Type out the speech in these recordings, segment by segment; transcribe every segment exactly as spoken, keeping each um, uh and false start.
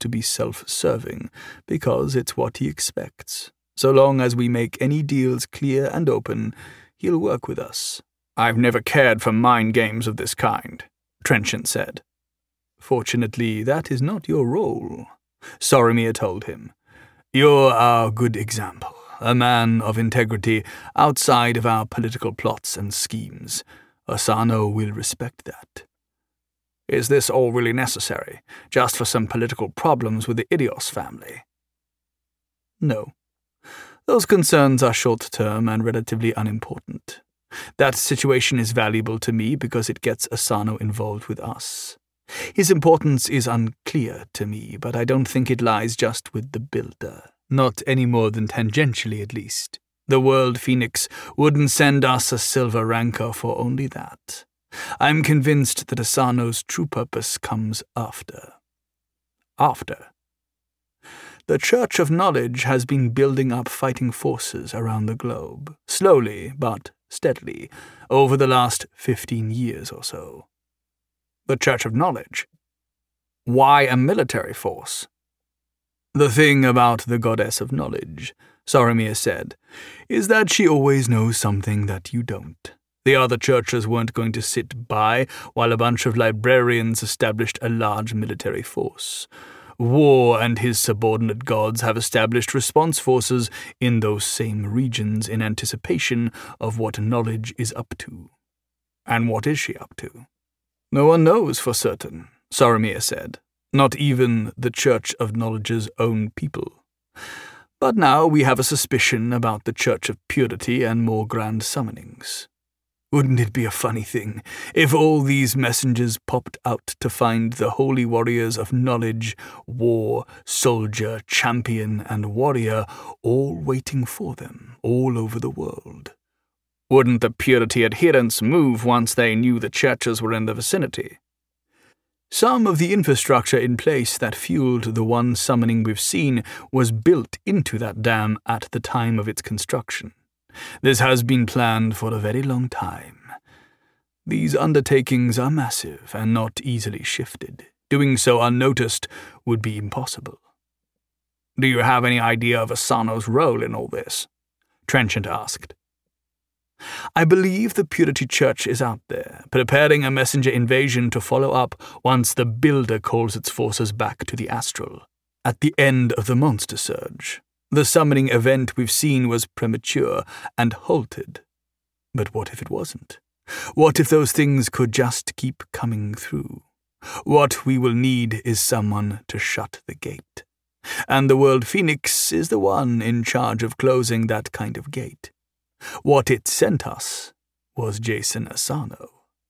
to be self-serving, because it's what he expects. So long as we make any deals clear and open, he'll work with us. I've never cared for mind games of this kind, Trenchant said. Fortunately, that is not your role, Soromir told him. You're our good example, a man of integrity outside of our political plots and schemes. Asano will respect that. Is this all really necessary, just for some political problems with the Idios family? No. Those concerns are short-term and relatively unimportant. That situation is valuable to me because it gets Asano involved with us. His importance is unclear to me, but I don't think it lies just with the Builder. Not any more than tangentially, at least. The World Phoenix wouldn't send us a silver rancor for only that. I'm convinced that Asano's true purpose comes after. After. The Church of Knowledge has been building up fighting forces around the globe, slowly but steadily, over the last fifteen years or so. The Church of Knowledge? Why a military force? The thing about the Goddess of Knowledge, Soromir said, is that she always knows something that you don't. The other churches weren't going to sit by while a bunch of librarians established a large military force. War and his subordinate gods have established response forces in those same regions in anticipation of what knowledge is up to. And what is she up to? No one knows for certain, Soromir said. Not even the Church of Knowledge's own people. But now we have a suspicion about the Church of Purity and more grand summonings. Wouldn't it be a funny thing if all these messengers popped out to find the holy warriors of knowledge, war, soldier, champion, and warrior all waiting for them all over the world? Wouldn't the Purity adherents move once they knew the churches were in the vicinity? Some of the infrastructure in place that fueled the one summoning we've seen was built into that dam at the time of its construction. This has been planned for a very long time. These undertakings are massive and not easily shifted. Doing so unnoticed would be impossible. Do you have any idea of Asano's role in all this? Trenchant asked. I believe the Purity Church is out there, preparing a messenger invasion to follow up once the Builder calls its forces back to the Astral, at the end of the Monster Surge. The summoning event we've seen was premature and halted. But what if it wasn't? What if those things could just keep coming through? What we will need is someone to shut the gate. And the World Phoenix is the one in charge of closing that kind of gate. What it sent us was Jason Asano.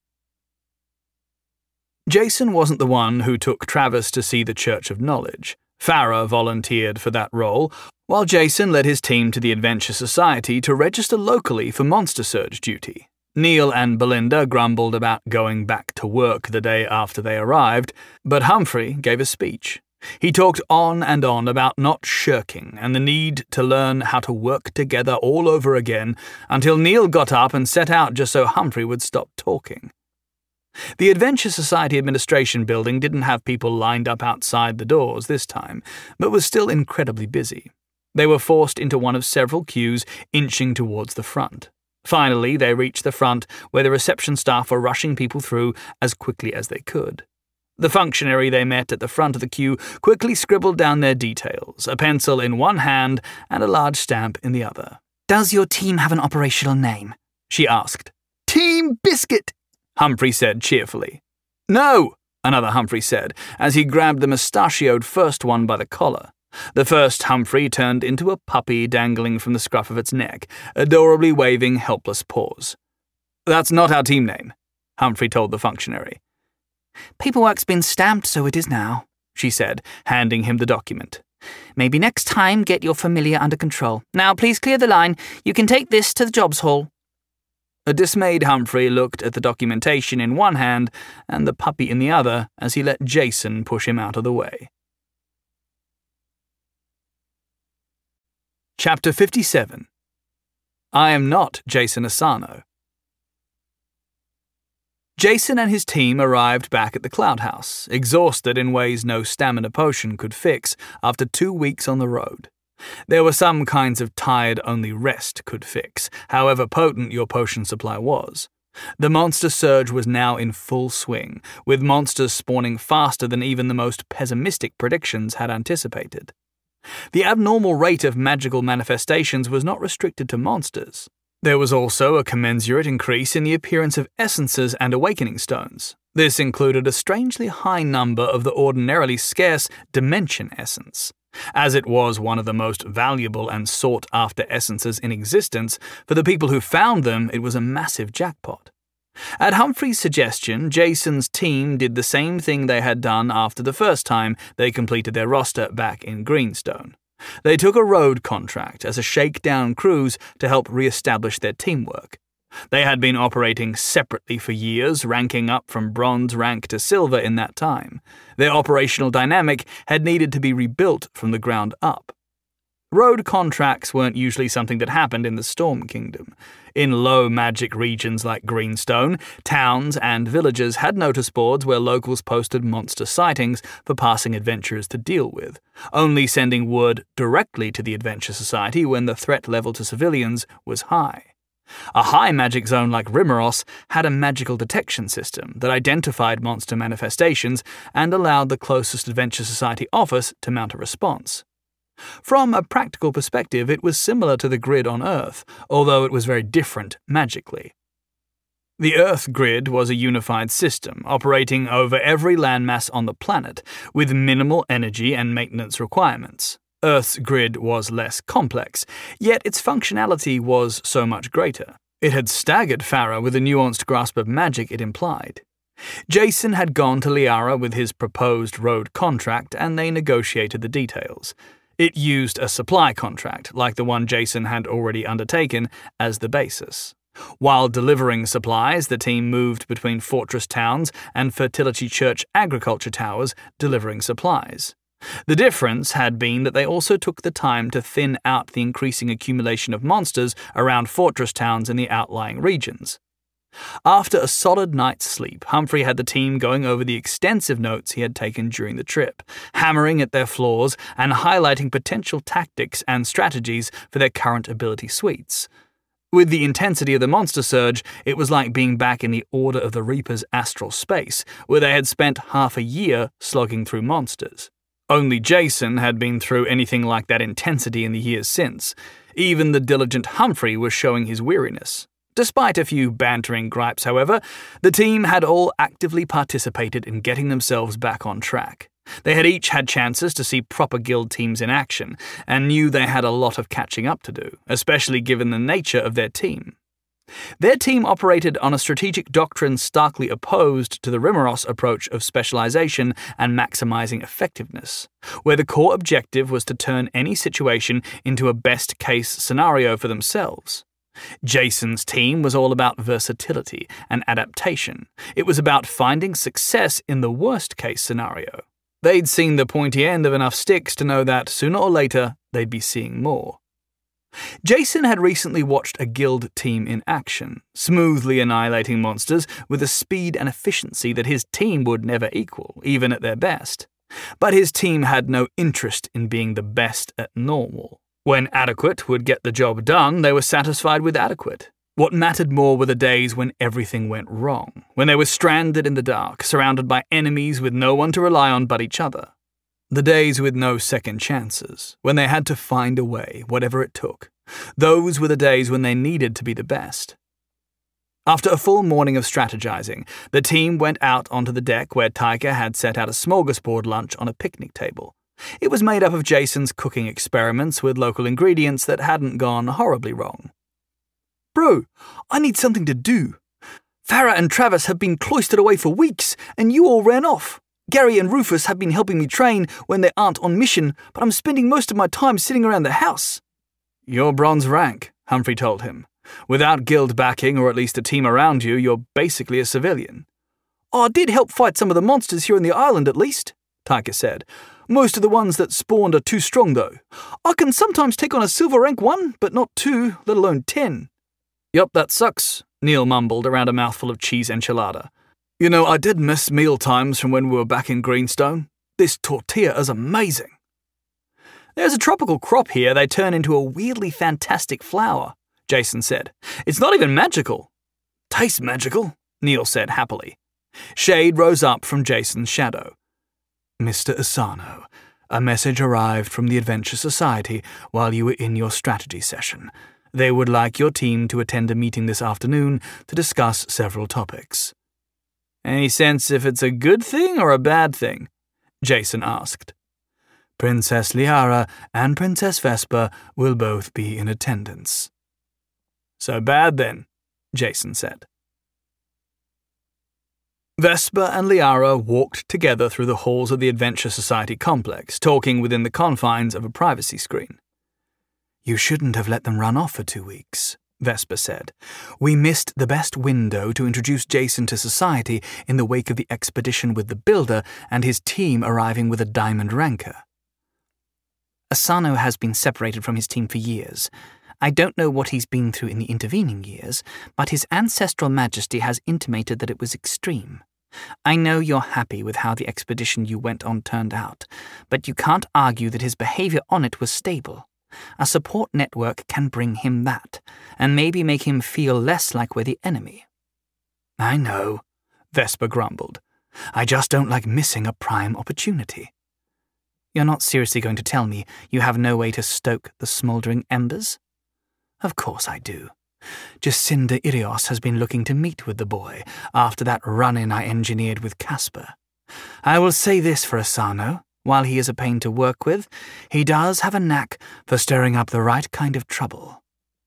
Jason wasn't the one who took Travis to see the Church of Knowledge. Farah volunteered for that role, while Jason led his team to the Adventure Society to register locally for Monster Surge duty. Neil and Belinda grumbled about going back to work the day after they arrived, but Humphrey gave a speech. He talked on and on about not shirking and the need to learn how to work together all over again until Neil got up and set out just so Humphrey would stop talking. The Adventure Society Administration building didn't have people lined up outside the doors this time, but was still incredibly busy. They were forced into one of several queues inching towards the front. Finally, they reached the front where the reception staff were rushing people through as quickly as they could. The functionary they met at the front of the queue quickly scribbled down their details, a pencil in one hand and a large stamp in the other. Does your team have an operational name? She asked. Team Biscuit, Humphrey said cheerfully. No, another Humphrey said, as he grabbed the mustachioed first one by the collar. The first Humphrey turned into a puppy dangling from the scruff of its neck, adorably waving helpless paws. That's not our team name, Humphrey told the functionary. Paperwork's been stamped, so it is now, she said, handing him the document. Maybe next time get your familiar under control. Now please clear the line. You can take this to the jobs hall. A dismayed Humphrey looked at the documentation in one hand and the puppy in the other as he let Jason push him out of the way. Chapter fifty-seven. I am not Jason Asano. Jason and his team arrived back at the Cloud House, exhausted in ways no stamina potion could fix after two weeks on the road. There were some kinds of tired only rest could fix, however potent your potion supply was. The monster surge was now in full swing, with monsters spawning faster than even the most pessimistic predictions had anticipated. The abnormal rate of magical manifestations was not restricted to monsters. There was also a commensurate increase in the appearance of essences and awakening stones. This included a strangely high number of the ordinarily scarce Dimension Essence. As it was one of the most valuable and sought-after essences in existence, for the people who found them, it was a massive jackpot. At Humphrey's suggestion, Jason's team did the same thing they had done after the first time they completed their roster back in Greenstone. They took a road contract as a shakedown cruise to help re-establish their teamwork. They had been operating separately for years, ranking up from bronze rank to silver in that time. Their operational dynamic had needed to be rebuilt from the ground up. Road contracts weren't usually something that happened in the Storm Kingdom. In low magic regions like Greenstone, towns and villages had notice boards where locals posted monster sightings for passing adventurers to deal with, only sending word directly to the Adventure Society when the threat level to civilians was high. A high magic zone like Rimeros had a magical detection system that identified monster manifestations and allowed the closest Adventure Society office to mount a response. From a practical perspective, it was similar to the grid on Earth, although it was very different magically. The Earth grid was a unified system, operating over every landmass on the planet, with minimal energy and maintenance requirements. Earth's grid was less complex, yet its functionality was so much greater. It had staggered Farah with the nuanced grasp of magic it implied. Jason had gone to Liara with his proposed road contract, and they negotiated the details. It used a supply contract, like the one Jason had already undertaken, as the basis. While delivering supplies, the team moved between fortress towns and Fertility Church agriculture towers, delivering supplies. The difference had been that they also took the time to thin out the increasing accumulation of monsters around fortress towns in the outlying regions. After a solid night's sleep, Humphrey had the team going over the extensive notes he had taken during the trip, hammering at their flaws and highlighting potential tactics and strategies for their current ability suites. With the intensity of the monster surge, it was like being back in the Order of the Reaper's astral space, where they had spent half a year slogging through monsters. Only Jason had been through anything like that intensity in the years since. Even the diligent Humphrey was showing his weariness. Despite a few bantering gripes, however, the team had all actively participated in getting themselves back on track. They had each had chances to see proper guild teams in action, and knew they had a lot of catching up to do, especially given the nature of their team. Their team operated on a strategic doctrine starkly opposed to the Rimeros approach of specialization and maximizing effectiveness, where the core objective was to turn any situation into a best-case scenario for themselves. Jason's team was all about versatility and adaptation. It was about finding success in the worst-case scenario. They'd seen the pointy end of enough sticks to know that, sooner or later, they'd be seeing more. Jason had recently watched a guild team in action, smoothly annihilating monsters with a speed and efficiency that his team would never equal, even at their best. But his team had no interest in being the best at normal. When adequate would get the job done, they were satisfied with adequate. What mattered more were the days when everything went wrong, when they were stranded in the dark, surrounded by enemies with no one to rely on but each other. The days with no second chances, when they had to find a way, whatever it took. Those were the days when they needed to be the best. After a full morning of strategizing, the team went out onto the deck where Taika had set out a smorgasbord lunch on a picnic table. It was made up of Jason's cooking experiments with local ingredients that hadn't gone horribly wrong. Bro, I need something to do. Farah and Travis have been cloistered away for weeks, and you all ran off. Gary and Rufus have been helping me train when they aren't on mission, but I'm spending most of my time sitting around the house. You're bronze rank, Humphrey told him. Without guild backing or at least a team around you, you're basically a civilian. I did help fight some of the monsters here on the island at least, Taika said. Most of the ones that spawned are too strong though. I can sometimes take on a silver rank one, but not two, let alone ten. Yup, that sucks, Neil mumbled around a mouthful of cheese enchilada. You know, I did miss meal times from when we were back in Greenstone. This tortilla is amazing. There's a tropical crop here they turn into a weirdly fantastic flower, Jason said. It's not even magical. Tastes magical, Neil said happily. Shade rose up from Jason's shadow. Mister Asano, a message arrived from the Adventure Society while you were in your strategy session. They would like your team to attend a meeting this afternoon to discuss several topics. Any sense if it's a good thing or a bad thing? Jason asked. Princess Liara and Princess Vesper will both be in attendance. So bad then, Jason said. Vesper and Liara walked together through the halls of the Adventure Society complex, talking within the confines of a privacy screen. You shouldn't have let them run off for two weeks, Vesper said. We missed the best window to introduce Jason to society in the wake of the expedition with the Builder and his team arriving with a diamond ranker. Asano has been separated from his team for years. I don't know what he's been through in the intervening years, but his ancestral majesty has intimated that it was extreme. I know you're happy with how the expedition you went on turned out, but you can't argue that his behavior on it was stable. A support network can bring him that, and maybe make him feel less like we're the enemy. I know, Vesper grumbled. I just don't like missing a prime opportunity. You're not seriously going to tell me you have no way to stoke the smouldering embers? Of course I do. Jacinda Irios has been looking to meet with the boy after that run-in I engineered with Casper. I will say this for Asano. While he is a pain to work with, he does have a knack for stirring up the right kind of trouble.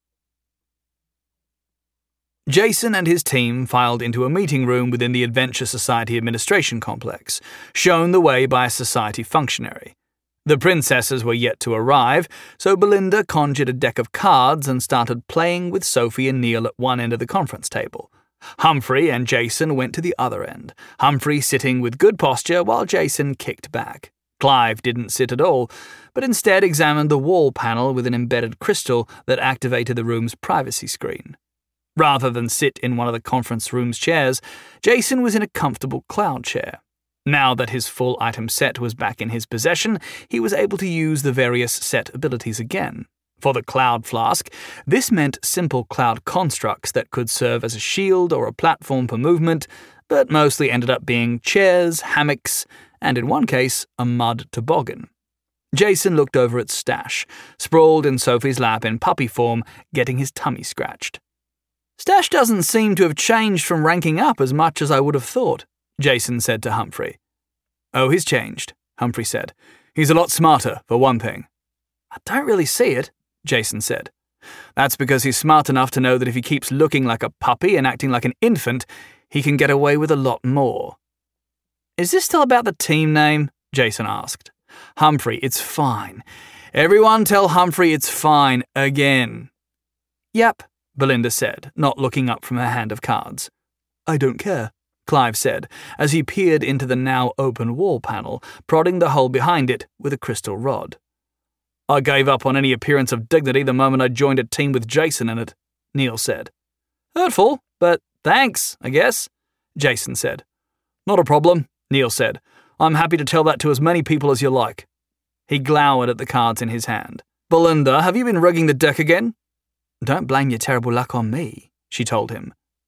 Jason and his team filed into a meeting room within the Adventure Society administration complex, shown the way by a society functionary. The princesses were yet to arrive, so Belinda conjured a deck of cards and started playing with Sophie and Neil at one end of the conference table. Humphrey and Jason went to the other end, Humphrey sitting with good posture while Jason kicked back. Clive didn't sit at all, but instead examined the wall panel with an embedded crystal that activated the room's privacy screen. Rather than sit in one of the conference room's chairs, Jason was in a comfortable cloud chair. Now that his full item set was back in his possession, he was able to use the various set abilities again. For the Cloud Flask, this meant simple cloud constructs that could serve as a shield or a platform for movement, but mostly ended up being chairs, hammocks, and in one case, a mud toboggan. Jason looked over at Stash, sprawled in Sophie's lap in puppy form, getting his tummy scratched. Stash doesn't seem to have changed from ranking up as much as I would have thought, Jason said to Humphrey. Oh, he's changed, Humphrey said. He's a lot smarter, for one thing. I don't really see it, Jason said. That's because he's smart enough to know that if he keeps looking like a puppy and acting like an infant, he can get away with a lot more. Is this still about the team name? Jason asked. Humphrey, it's fine. Everyone tell Humphrey it's fine again. Yep, Belinda said, not looking up from her hand of cards. I don't care, Clive said, as he peered into the now open wall panel, prodding the hole behind it with a crystal rod. I gave up on any appearance of dignity the moment I joined a team with Jason in it, Neil said. Hurtful, but thanks, I guess, Jason said. Not a problem, Neil said. I'm happy to tell that to as many people as you like. He glowered at the cards in his hand. Belinda, have you been rigging the deck again? Don't blame your terrible luck on me, she told him.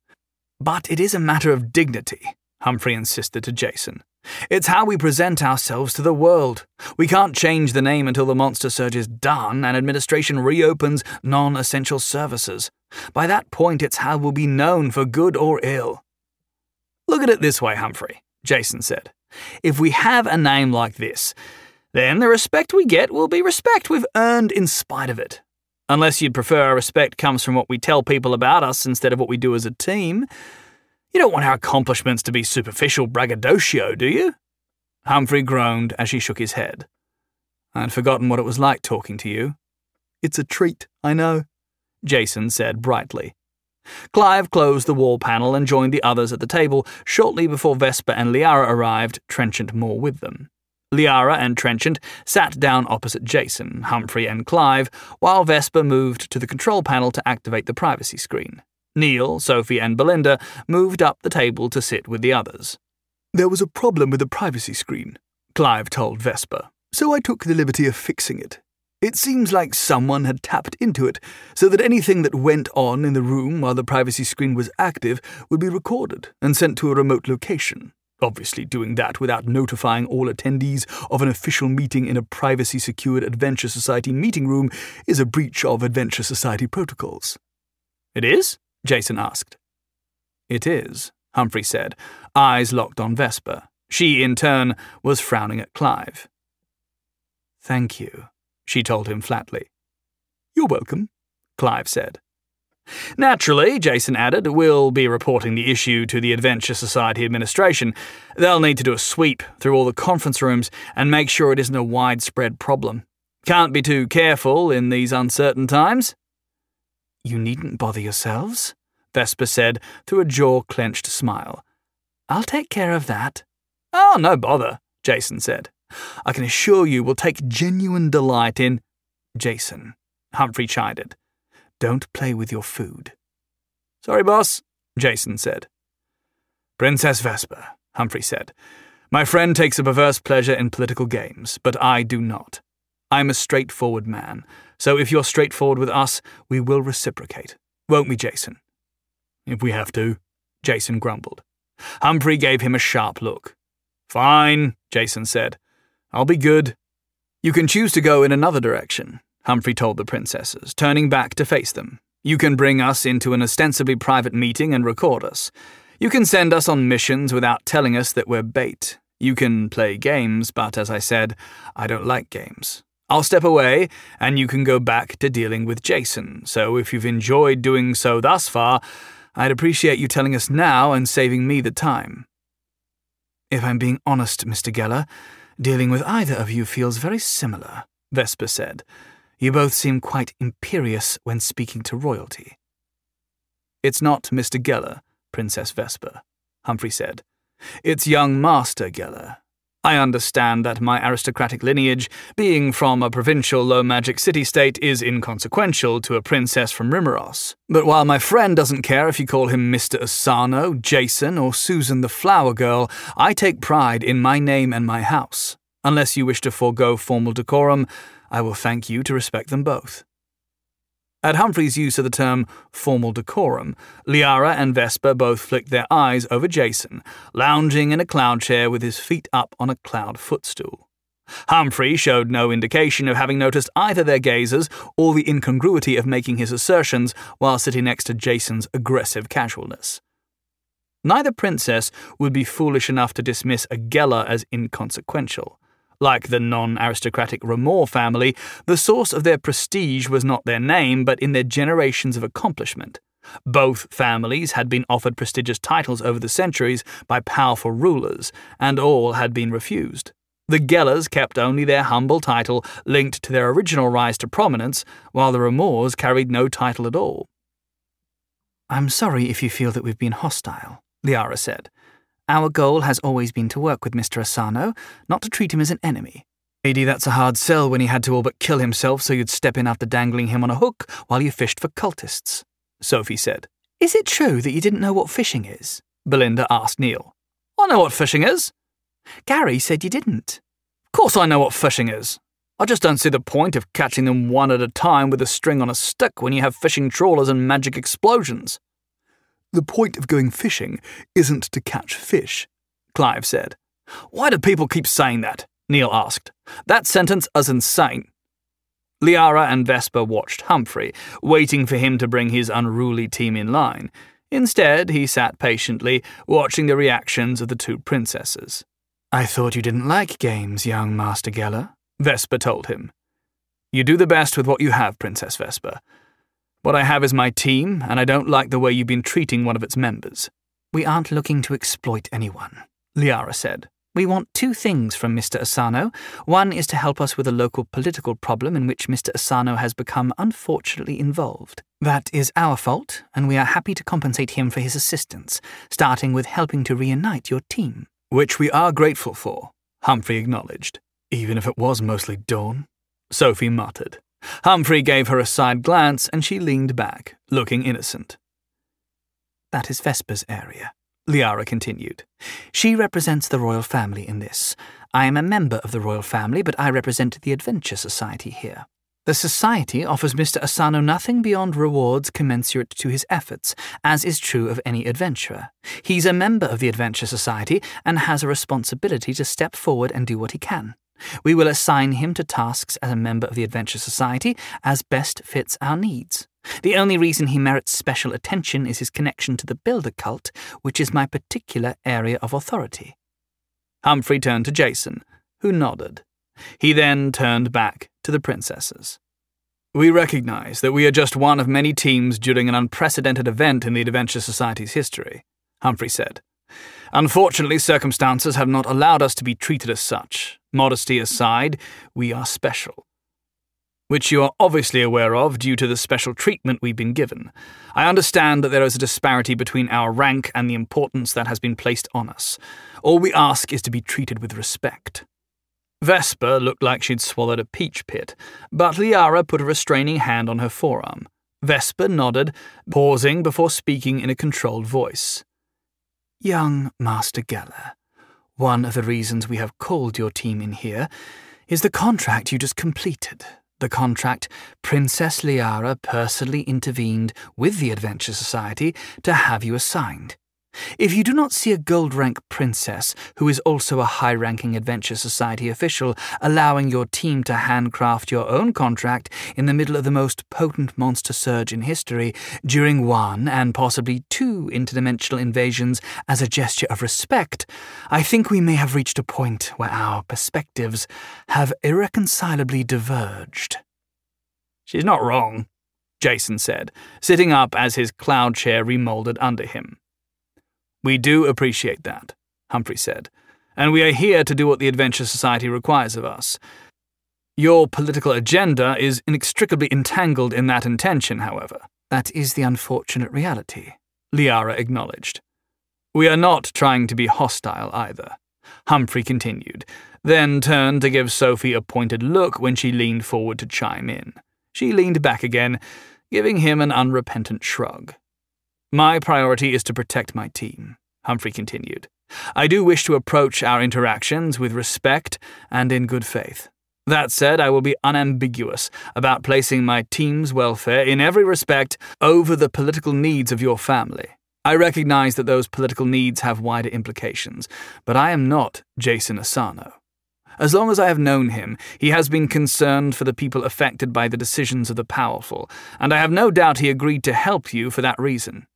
But it is a matter of dignity, Humphrey insisted to Jason. It's how we present ourselves to the world. We can't change the name until the Monster Surge is done and administration reopens non-essential services. By that point, it's how we'll be known for good or ill. Look at it this way, Humphrey, Jason said. If we have a name like this, then the respect we get will be respect we've earned in spite of it. Unless you'd prefer our respect comes from what we tell people about us instead of what we do as a team. You don't want our accomplishments to be superficial braggadocio, do you? Humphrey groaned as she shook his head. I'd forgotten what it was like talking to you. It's a treat, I know, Jason said brightly. Clive closed the wall panel and joined the others at the table shortly before Vesper and Liara arrived, Trenchant more with them. Liara and Trenchant sat down opposite Jason, Humphrey and Clive, while Vesper moved to the control panel to activate the privacy screen. Neil, Sophie, and Belinda moved up the table to sit with the others. There was a problem with the privacy screen, Clive told Vesper, so I took the liberty of fixing it. It seems like someone had tapped into it, so that anything that went on in the room while the privacy screen was active would be recorded and sent to a remote location. Obviously, doing that without notifying all attendees of an official meeting in a privacy-secured Adventure Society meeting room is a breach of Adventure Society protocols. It is? Jason asked. It is, Humphrey said, eyes locked on Vesper. She, in turn, was frowning at Clive. Thank you, she told him flatly. You're welcome, Clive said. Naturally, Jason added, we'll be reporting the issue to the Adventure Society administration. They'll need to do a sweep through all the conference rooms and make sure it isn't a widespread problem. Can't be too careful in these uncertain times. You needn't bother yourselves, Vesper said through a jaw-clenched smile. I'll take care of that. Oh, no bother, Jason said. I can assure you we'll take genuine delight in... Jason, Humphrey chided. Don't play with your food. Sorry, boss, Jason said. Princess Vesper, Humphrey said. My friend takes a perverse pleasure in political games, but I do not. I'm a straightforward man, so if you're straightforward with us, we will reciprocate. Won't we, Jason? If we have to, Jason grumbled. Humphrey gave him a sharp look. Fine, Jason said. I'll be good. You can choose to go in another direction, Humphrey told the princesses, turning back to face them. You can bring us into an ostensibly private meeting and record us. You can send us on missions without telling us that we're bait. You can play games, but as I said, I don't like games. I'll step away, and you can go back to dealing with Jason, so if you've enjoyed doing so thus far, I'd appreciate you telling us now and saving me the time. If I'm being honest, Mister Geller, dealing with either of you feels very similar, Vesper said. You both seem quite imperious when speaking to royalty. It's not Mister Geller, Princess Vesper, Humphrey said. It's young Master Geller. I understand that my aristocratic lineage, being from a provincial low-magic city-state, is inconsequential to a princess from Rimeros. But while my friend doesn't care if you call him Mister Asano, Jason, or Susan the Flower Girl, I take pride in my name and my house. Unless you wish to forego formal decorum, I will thank you to respect them both. At Humphrey's use of the term formal decorum, Liara and Vesper both flicked their eyes over Jason, lounging in a cloud chair with his feet up on a cloud footstool. Humphrey showed no indication of having noticed either their gazes or the incongruity of making his assertions while sitting next to Jason's aggressive casualness. Neither princess would be foolish enough to dismiss a Geller as inconsequential. Like the non-aristocratic Ramore family, the source of their prestige was not their name, but in their generations of accomplishment. Both families had been offered prestigious titles over the centuries by powerful rulers, and all had been refused. The Gellers kept only their humble title linked to their original rise to prominence, while the Ramores carried no title at all. I'm sorry if you feel that we've been hostile, Liara said. Our goal has always been to work with Mister Asano, not to treat him as an enemy. Lady, that's a hard sell when he had to all but kill himself so you'd step in after dangling him on a hook while you fished for cultists, Sophie said. Is it true that you didn't know what fishing is? Belinda asked Neil. I know what fishing is. Gary said you didn't. Of course I know what fishing is. I just don't see the point of catching them one at a time with a string on a stick when you have fishing trawlers and magic explosions. The point of going fishing isn't to catch fish, Clive said. Why do people keep saying that? Neil asked. That sentence is insane. Liara and Vesper watched Humphrey, waiting for him to bring his unruly team in line. Instead, he sat patiently, watching the reactions of the two princesses. I thought you didn't like games, young Master Geller, Vesper told him. You do the best with what you have, Princess Vesper. What I have is my team, and I don't like the way you've been treating one of its members. We aren't looking to exploit anyone, Liara said. We want two things from Mister Asano. One is to help us with a local political problem in which Mister Asano has become unfortunately involved. That is our fault, and we are happy to compensate him for his assistance, starting with helping to reunite your team. Which we are grateful for, Humphrey acknowledged. Even if it was mostly Dawn, Sophie muttered. Humphrey gave her a side glance, and she leaned back, looking innocent. That is Vesper's area, Liara continued. She represents the royal family in this. I am a member of the royal family, but I represent the Adventure Society here. The Society offers Mister Asano nothing beyond rewards commensurate to his efforts, as is true of any adventurer. He's a member of the Adventure Society and has a responsibility to step forward and do what he can. We will assign him to tasks as a member of the Adventure Society as best fits our needs. The only reason he merits special attention is his connection to the Builder cult, which is my particular area of authority. Humphrey turned to Jason, who nodded. He then turned back to the princesses. We recognize that we are just one of many teams during an unprecedented event in the Adventure Society's history, Humphrey said. Unfortunately, circumstances have not allowed us to be treated as such. Modesty aside, we are special. Which you are obviously aware of due to the special treatment we've been given. I understand that there is a disparity between our rank and the importance that has been placed on us. All we ask is to be treated with respect. Vesper looked like she'd swallowed a peach pit, but Liara put a restraining hand on her forearm. Vesper nodded, pausing before speaking in a controlled voice. Young Master Geller, one of the reasons we have called your team in here is the contract you just completed. The contract Princess Liara personally intervened with the Adventure Society to have you assigned. If you do not see a gold-rank princess who is also a high-ranking Adventure Society official allowing your team to handcraft your own contract in the middle of the most potent monster surge in history during one and possibly two interdimensional invasions as a gesture of respect, I think we may have reached a point where our perspectives have irreconcilably diverged. She's not wrong, Jason said, sitting up as his cloud chair remolded under him. We do appreciate that, Humphrey said, and we are here to do what the Adventure Society requires of us. Your political agenda is inextricably entangled in that intention, however. That is the unfortunate reality, Liara acknowledged. We are not trying to be hostile either, Humphrey continued, then turned to give Sophie a pointed look when she leaned forward to chime in. She leaned back again, giving him an unrepentant shrug. My priority is to protect my team, Humphrey continued. I do wish to approach our interactions with respect and in good faith. That said, I will be unambiguous about placing my team's welfare in every respect over the political needs of your family. I recognize that those political needs have wider implications, but I am not Jason Asano. As long as I have known him, he has been concerned for the people affected by the decisions of the powerful, and I have no doubt he agreed to help you for that reason.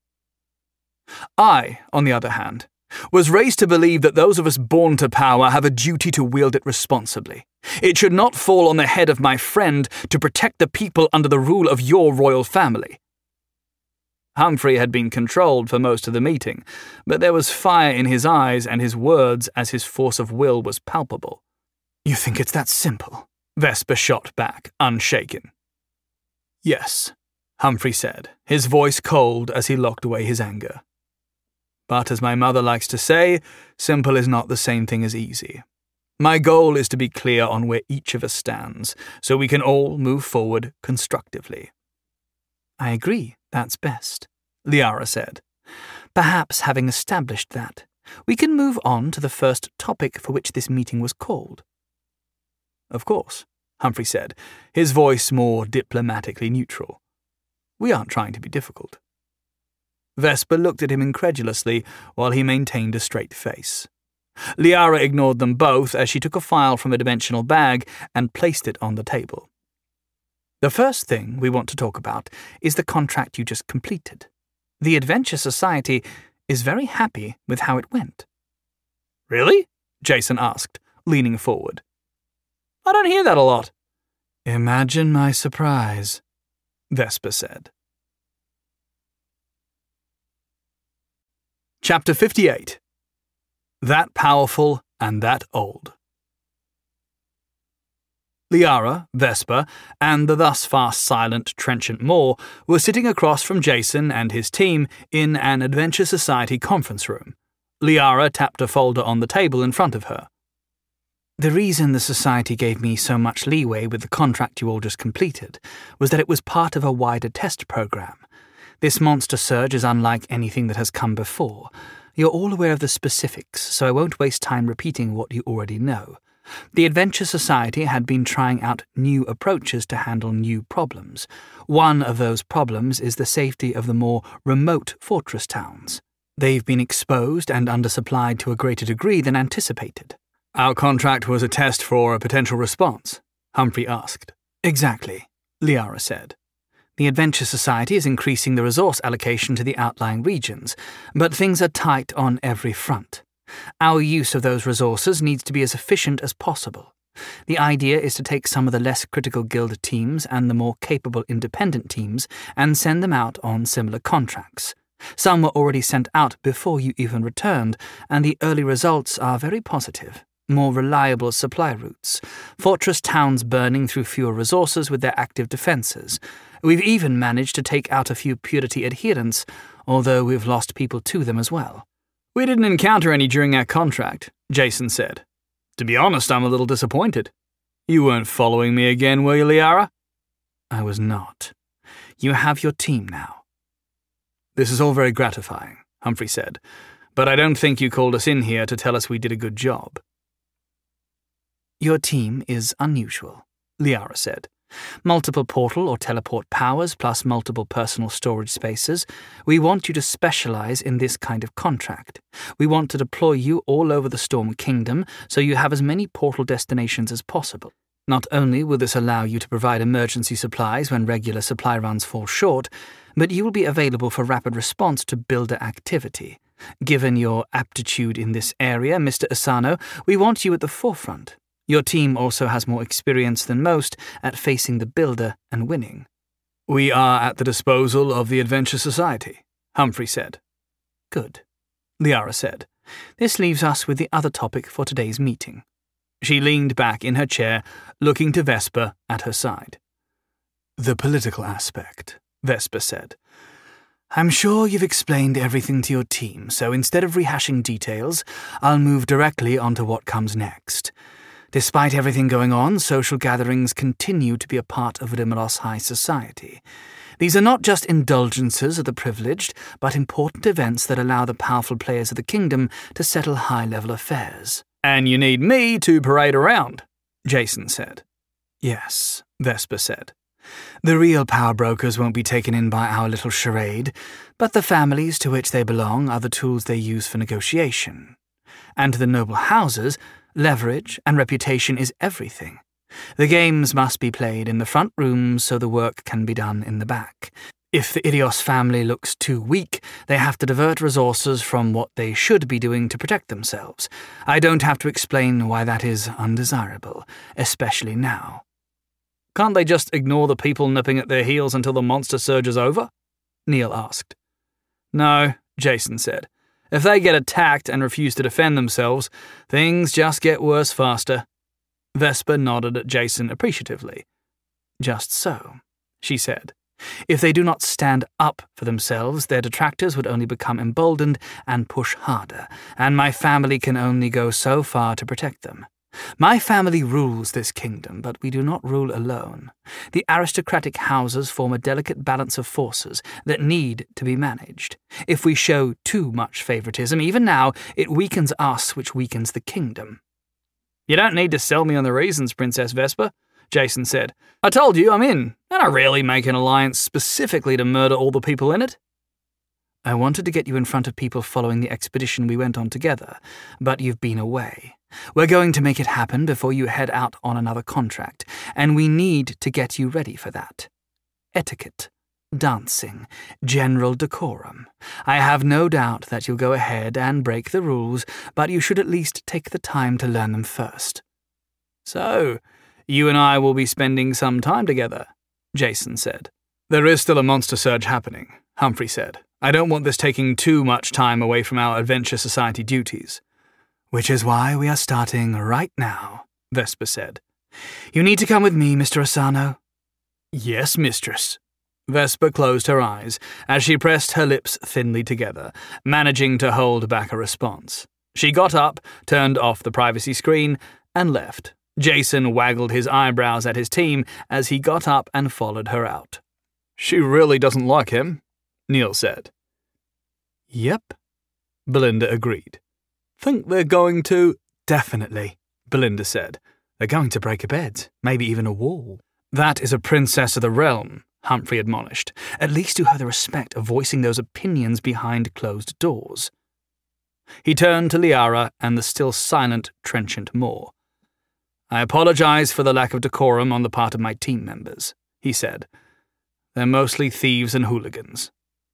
I, on the other hand, was raised to believe that those of us born to power have a duty to wield it responsibly. It should not fall on the head of my friend to protect the people under the rule of your royal family. Humphrey had been controlled for most of the meeting, but there was fire in his eyes and his words as his force of will was palpable. You think it's that simple? Vesper shot back, unshaken. Yes, Humphrey said, his voice cold as he locked away his anger. But as my mother likes to say, simple is not the same thing as easy. My goal is to be clear on where each of us stands, so we can all move forward constructively. I agree, that's best, Liara said. Perhaps having established that, we can move on to the first topic for which this meeting was called. Of course, Humphrey said, his voice more diplomatically neutral. We aren't trying to be difficult. Vesper looked at him incredulously while he maintained a straight face. Liara ignored them both as she took a file from a dimensional bag and placed it on the table. The first thing we want to talk about is the contract you just completed. The Adventure Society is very happy with how it went. Really? Jason asked, leaning forward. I don't hear that a lot. Imagine my surprise, Vesper said. Chapter fifty-eight. That Powerful and That Old. Liara, Vesper, and the thus far silent Trenchant Moore were sitting across from Jason and his team in an Adventure Society conference room. Liara tapped a folder on the table in front of her. The reason the Society gave me so much leeway with the contract you all just completed was that it was part of a wider test program. This monster surge is unlike anything that has come before. You're all aware of the specifics, so I won't waste time repeating what you already know. The Adventure Society had been trying out new approaches to handle new problems. One of those problems is the safety of the more remote fortress towns. They've been exposed and undersupplied to a greater degree than anticipated. Our contract was a test for a potential response, Humphrey asked. Exactly, Liara said. The Adventure Society is increasing the resource allocation to the outlying regions, but things are tight on every front. Our use of those resources needs to be as efficient as possible. The idea is to take some of the less critical guild teams and the more capable independent teams and send them out on similar contracts. Some were already sent out before you even returned, and the early results are very positive. More reliable supply routes, fortress towns burning through fewer resources with their active defences. We've even managed to take out a few Purity adherents, although we've lost people to them as well. We didn't encounter any during our contract, Jason said. To be honest, I'm a little disappointed. You weren't following me again, were you, Liara? I was not. You have your team now. This is all very gratifying, Humphrey said, but I don't think you called us in here to tell us we did a good job. Your team is unusual, Liara said. Multiple portal or teleport powers plus multiple personal storage spaces. We want you to specialize in this kind of contract. We want to deploy you all over the Storm Kingdom so you have as many portal destinations as possible. Not only will this allow you to provide emergency supplies when regular supply runs fall short, but you will be available for rapid response to builder activity. Given your aptitude in this area, Mister Asano, we want you at the forefront. Your team also has more experience than most at facing the builder and winning. We are at the disposal of the Adventure Society, Humphrey said. Good, Liara said. This leaves us with the other topic for today's meeting. She leaned back in her chair, looking to Vesper at her side. The political aspect, Vesper said. I'm sure you've explained everything to your team, so instead of rehashing details, I'll move directly onto what comes next. Despite everything going on, social gatherings continue to be a part of Rimmeros High Society. These are not just indulgences of the privileged, but important events that allow the powerful players of the kingdom to settle high-level affairs. And you need me to parade around, Jason said. Yes, Vesper said. The real power brokers won't be taken in by our little charade, but the families to which they belong are the tools they use for negotiation. And to the noble houses, leverage and reputation is everything. The games must be played in the front rooms so the work can be done in the back. If the Ilios family looks too weak, they have to divert resources from what they should be doing to protect themselves. I don't have to explain why that is undesirable, especially now. Can't they just ignore the people nipping at their heels until the monster surge is over? Neil asked. No, Jason said. If they get attacked and refuse to defend themselves, things just get worse faster. Vesper nodded at Jason appreciatively. Just so, she said. If they do not stand up for themselves, their detractors would only become emboldened and push harder, and my family can only go so far to protect them. My family rules this kingdom, but we do not rule alone. The aristocratic houses form a delicate balance of forces that need to be managed. If we show too much favoritism, even now, it weakens us, which weakens the kingdom. You don't need to sell me on the reasons, Princess Vesper, Jason said. I told you I'm in, and I rarely make an alliance specifically to murder all the people in it. I wanted to get you in front of people following the expedition we went on together, but you've been away. We're going to make it happen before you head out on another contract, and we need to get you ready for that. Etiquette, dancing, general decorum. I have no doubt that you'll go ahead and break the rules, but you should at least take the time to learn them first. So, you and I will be spending some time together, Jason said. There is still a monster surge happening, Humphrey said. I don't want this taking too much time away from our Adventure Society duties. Which is why we are starting right now, Vesper said. You need to come with me, Mister Asano. Yes, mistress. Vesper closed her eyes as she pressed her lips thinly together, managing to hold back a response. She got up, turned off the privacy screen, and left. Jason waggled his eyebrows at his team as he got up and followed her out. She really doesn't like him, Neil said. Yep, Belinda agreed. Think they're going to... Definitely, Belinda said. They're going to break a bed, maybe even a wall. That is a princess of the realm, Humphrey admonished. At least do her the respect of voicing those opinions behind closed doors. He turned to Liara and the still silent Trenchant Moore. I apologize for the lack of decorum on the part of my team members, he said. They're mostly thieves and hooligans.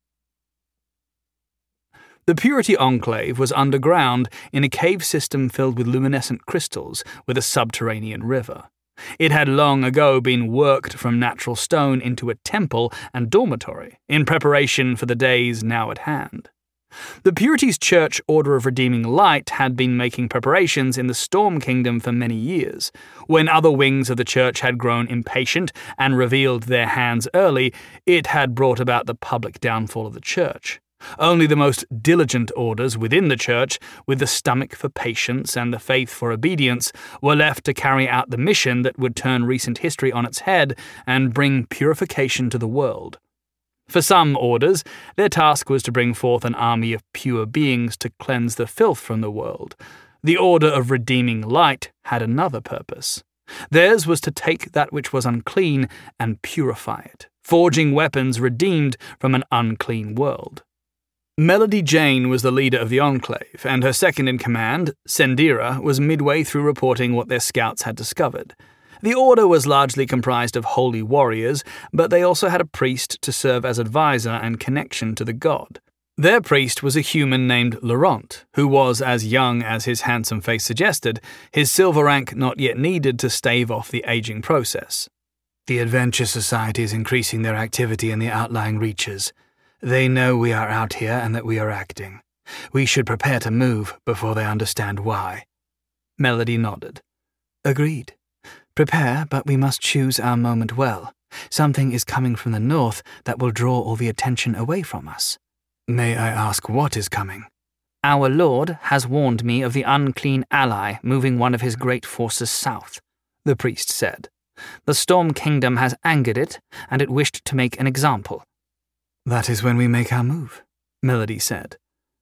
The Purity Enclave was underground in a cave system filled with luminescent crystals with a subterranean river. It had long ago been worked from natural stone into a temple and dormitory in preparation for the days now at hand. The Purity's Church Order of Redeeming Light had been making preparations in the Storm Kingdom for many years. When other wings of the church had grown impatient and revealed their hands early, it had brought about the public downfall of the church. Only the most diligent orders within the church, with the stomach for patience and the faith for obedience, were left to carry out the mission that would turn recent history on its head and bring purification to the world. For some orders, their task was to bring forth an army of pure beings to cleanse the filth from the world. The Order of Redeeming Light had another purpose. Theirs was to take that which was unclean and purify it, forging weapons redeemed from an unclean world. Melody Jane was the leader of the Enclave, and her second-in-command, Sendira, was midway through reporting what their scouts had discovered. The order was largely comprised of holy warriors, but they also had a priest to serve as advisor and connection to the god. Their priest was a human named Laurent, who was as young as his handsome face suggested, his silver rank not yet needed to stave off the aging process. The Adventure Society is increasing their activity in the outlying reaches. They know we are out here and that we are acting. We should prepare to move before they understand why. Melody nodded. Agreed. Prepare, but we must choose our moment well. Something is coming from the north that will draw all the attention away from us. May I ask what is coming? Our lord has warned me of the unclean ally moving one of his great forces south, the priest said. The Storm Kingdom has angered it, and it wished to make an example. That is when we make our move, Melody said.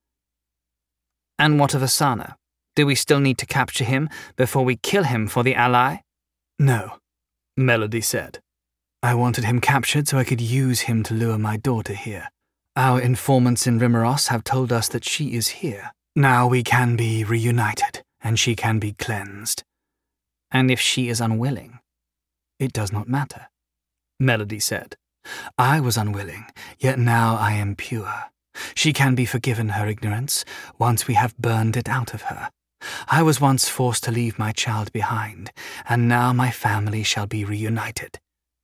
And what of Asano? Do we still need to capture him before we kill him for the ally? No, Melody said. I wanted him captured so I could use him to lure my daughter here. Our informants in Rimeros have told us that she is here. Now we can be reunited, and she can be cleansed. And if she is unwilling? It does not matter, Melody said. I was unwilling, yet now I am pure. She can be forgiven her ignorance once we have burned it out of her. I was once forced to leave my child behind, and now my family shall be reunited.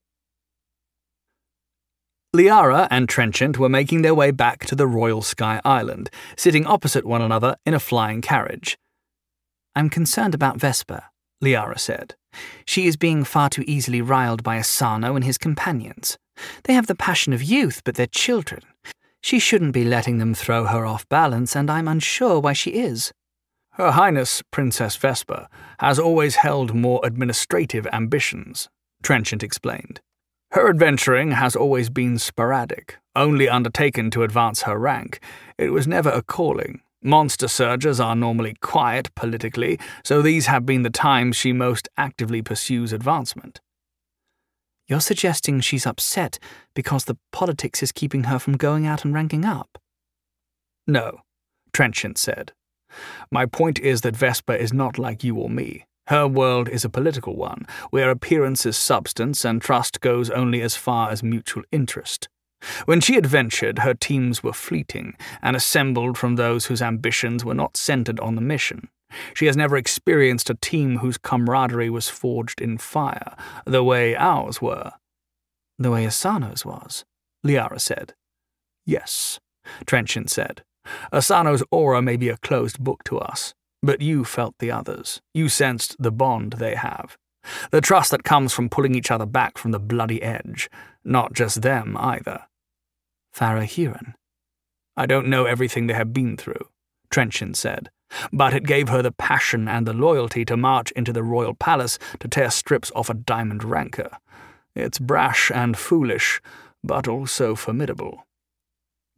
Liara and Trenchant were making their way back to the Royal Sky Island, sitting opposite one another in a flying carriage. I'm concerned about Vesper, Liara said. She is being far too easily riled by Asano and his companions. They have the passion of youth, but they're children. She shouldn't be letting them throw her off balance, and I'm unsure why she is. Her Highness Princess Vesper has always held more administrative ambitions, Trenchant explained. Her adventuring has always been sporadic, only undertaken to advance her rank. It was never a calling. Monster surgers are normally quiet politically, so these have been the times she most actively pursues advancement. You're suggesting she's upset because the politics is keeping her from going out and ranking up? No, Trenchant said. My point is that Vesper is not like you or me. Her world is a political one, where appearance is substance and trust goes only as far as mutual interest. When she adventured, her teams were fleeting and assembled from those whose ambitions were not centered on the mission. She has never experienced a team whose camaraderie was forged in fire, the way ours were. The way Asano's was, Liara said. Yes, Trenchant said. Asano's aura may be a closed book to us, but you felt the others. You sensed the bond they have. The trust that comes from pulling each other back from the bloody edge. Not just them, either. Farah Huron. I don't know everything they have been through, Trenchant said, but it gave her the passion and the loyalty to march into the royal palace to tear strips off a diamond rancor. It's brash and foolish, but also formidable.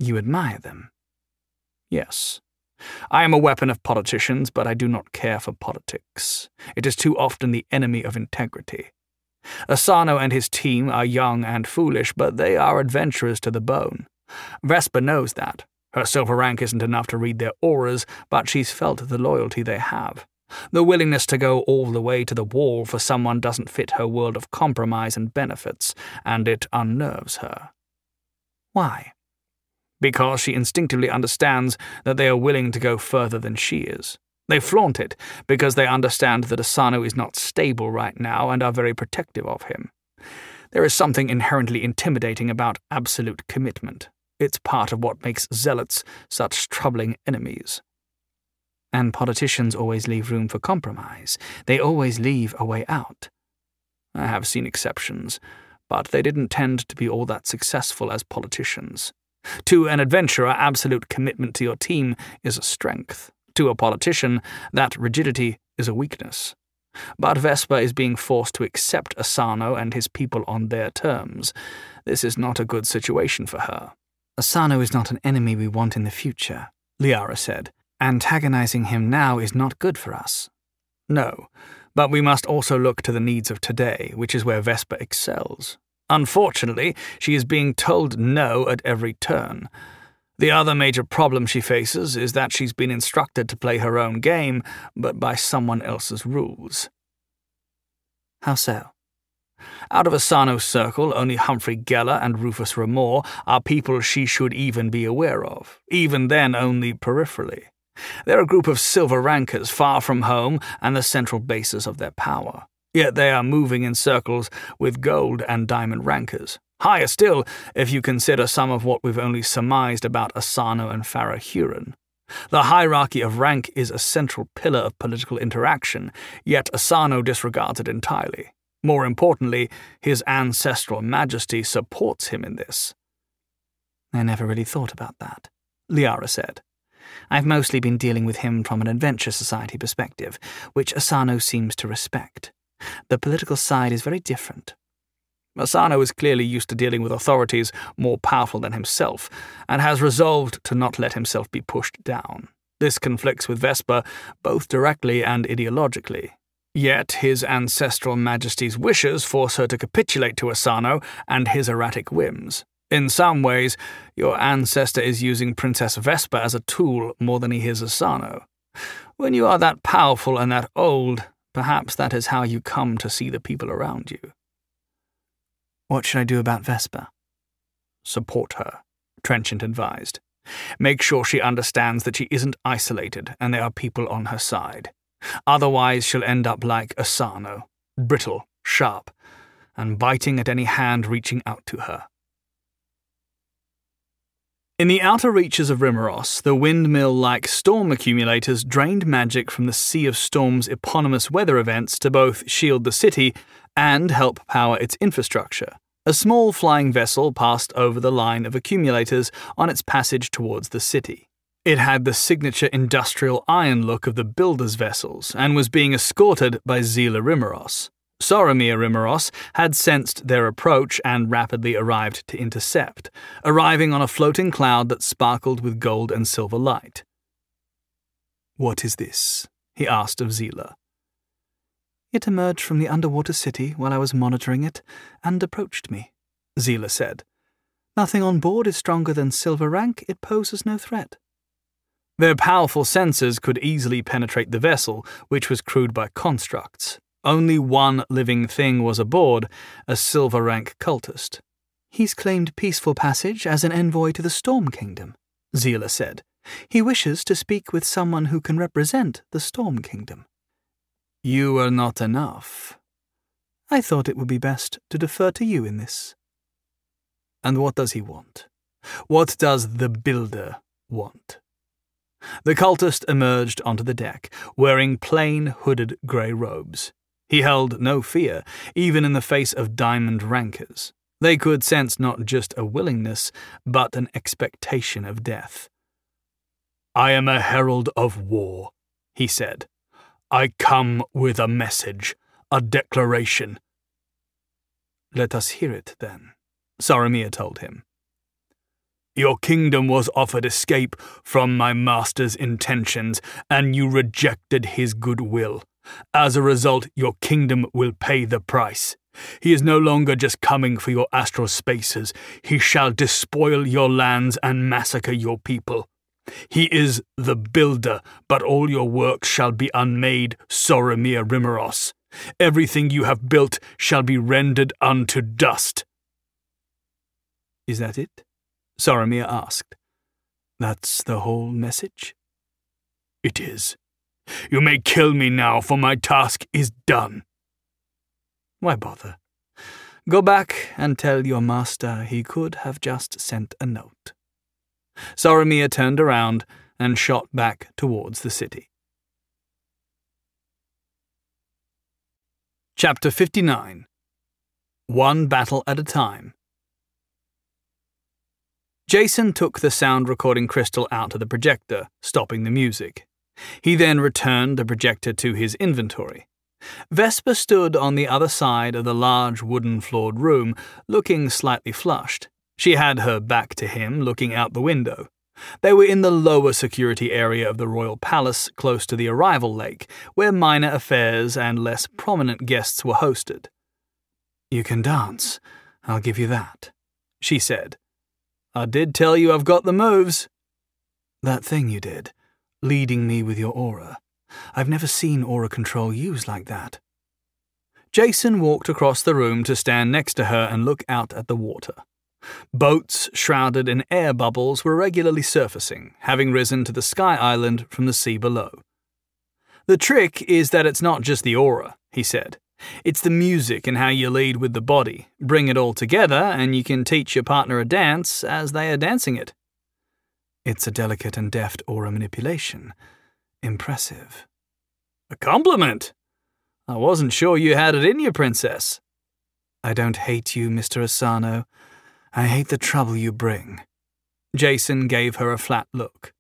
You admire them? Yes. I am a weapon of politicians, but I do not care for politics. It is too often the enemy of integrity. Asano and his team are young and foolish, but they are adventurers to the bone. Vesper knows that. Her silver rank isn't enough to read their auras, but she's felt the loyalty they have. The willingness to go all the way to the wall for someone doesn't fit her world of compromise and benefits, and it unnerves her. Why? Because she instinctively understands that they are willing to go further than she is. They flaunt it because they understand that Asano is not stable right now and are very protective of him. There is something inherently intimidating about absolute commitment. It's part of what makes zealots such troubling enemies. And politicians always leave room for compromise. They always leave a way out. I have seen exceptions, but they didn't tend to be all that successful as politicians. To an adventurer, absolute commitment to your team is a strength. To a politician, that rigidity is a weakness. But Vesper is being forced to accept Asano and his people on their terms. This is not a good situation for her. Asano is not an enemy we want in the future, Liara said. Antagonizing him now is not good for us. No, but we must also look to the needs of today, which is where Vesper excels. Unfortunately, she is being told no at every turn. The other major problem she faces is that she's been instructed to play her own game, but by someone else's rules. How so? Out of Asano's circle, only Humphrey Geller and Rufus Ramore are people she should even be aware of, even then only peripherally. They're a group of silver rankers far from home and the central basis of their power. Yet they are moving in circles with gold and diamond rankers. Higher still, if you consider some of what we've only surmised about Asano and Farah Huron. The hierarchy of rank is a central pillar of political interaction, yet Asano disregards it entirely. More importantly, his ancestral majesty supports him in this. I never really thought about that, Liara said. I've mostly been dealing with him from an adventure society perspective, which Asano seems to respect. The political side is very different. Asano is clearly used to dealing with authorities more powerful than himself, and has resolved to not let himself be pushed down. This conflicts with Vesper both directly and ideologically. Yet his ancestral majesty's wishes force her to capitulate to Asano and his erratic whims. In some ways, your ancestor is using Princess Vesper as a tool more than he is Asano. When you are that powerful and that old, perhaps that is how you come to see the people around you. What should I do about Vesper? Support her, Trenchant advised. Make sure she understands that she isn't isolated and there are people on her side. Otherwise she'll end up like Asano, brittle, sharp, and biting at any hand reaching out to her. In the outer reaches of Rimeros, the windmill-like storm accumulators drained magic from the Sea of Storm's eponymous weather events to both shield the city and help power its infrastructure. A small flying vessel passed over the line of accumulators on its passage towards the city. It had the signature industrial iron look of the builders' vessels and was being escorted by Zila Rimeros. Soromir Rimeros had sensed their approach and rapidly arrived to intercept, arriving on a floating cloud that sparkled with gold and silver light. "What is this?" he asked of Zila. "It emerged from the underwater city while I was monitoring it and approached me," Zila said. "Nothing on board is stronger than silver rank. It poses no threat." Their powerful sensors could easily penetrate the vessel, which was crewed by constructs. Only one living thing was aboard, a silver rank cultist. "He's claimed peaceful passage as an envoy to the Storm Kingdom," Zila said. "He wishes to speak with someone who can represent the Storm Kingdom." "You are not enough." "I thought it would be best to defer to you in this." "And what does he want? What does the Builder want?" The cultist emerged onto the deck, wearing plain, hooded grey robes. He held no fear, even in the face of diamond rankers. They could sense not just a willingness, but an expectation of death. "I am a herald of war," he said. "I come with a message, a declaration." "Let us hear it, then," Soromir told him. Your kingdom was offered escape from my master's intentions, and you rejected his goodwill. As a result, your kingdom will pay the price. He is no longer just coming for your astral spaces. He shall despoil your lands and massacre your people. He is the builder, but all your works shall be unmade, Soromir Rimeros. Everything you have built shall be rendered unto dust. Is that it? Soromir asked. That's the whole message? It is. You may kill me now, for my task is done. Why bother? Go back and tell your master he could have just sent a note. Soromir turned around and shot back towards the city. Chapter fifty-nine. One battle at a time. Jason took the sound recording crystal out of the projector, stopping the music. He then returned the projector to his inventory. Vesper stood on the other side of the large wooden-floored room, looking slightly flushed. She had her back to him, looking out the window. They were in the lower security area of the royal palace, close to the arrival lake, where minor affairs and less prominent guests were hosted. "You can dance, I'll give you that," she said. "I did tell you I've got the moves." "That thing you did, leading me with your aura. I've never seen aura control used like that." Jason walked across the room to stand next to her and look out at the water. Boats shrouded in air bubbles were regularly surfacing, having risen to the sky island from the sea below. "The trick is that it's not just the aura," he said. "It's the music and how you lead with the body. Bring it all together, and you can teach your partner a dance as they are dancing it." "It's a delicate and deft aura manipulation. Impressive." "A compliment. I wasn't sure you had it in you, Princess." "I don't hate you, Mister Asano. I hate the trouble you bring." Jason gave her a flat look.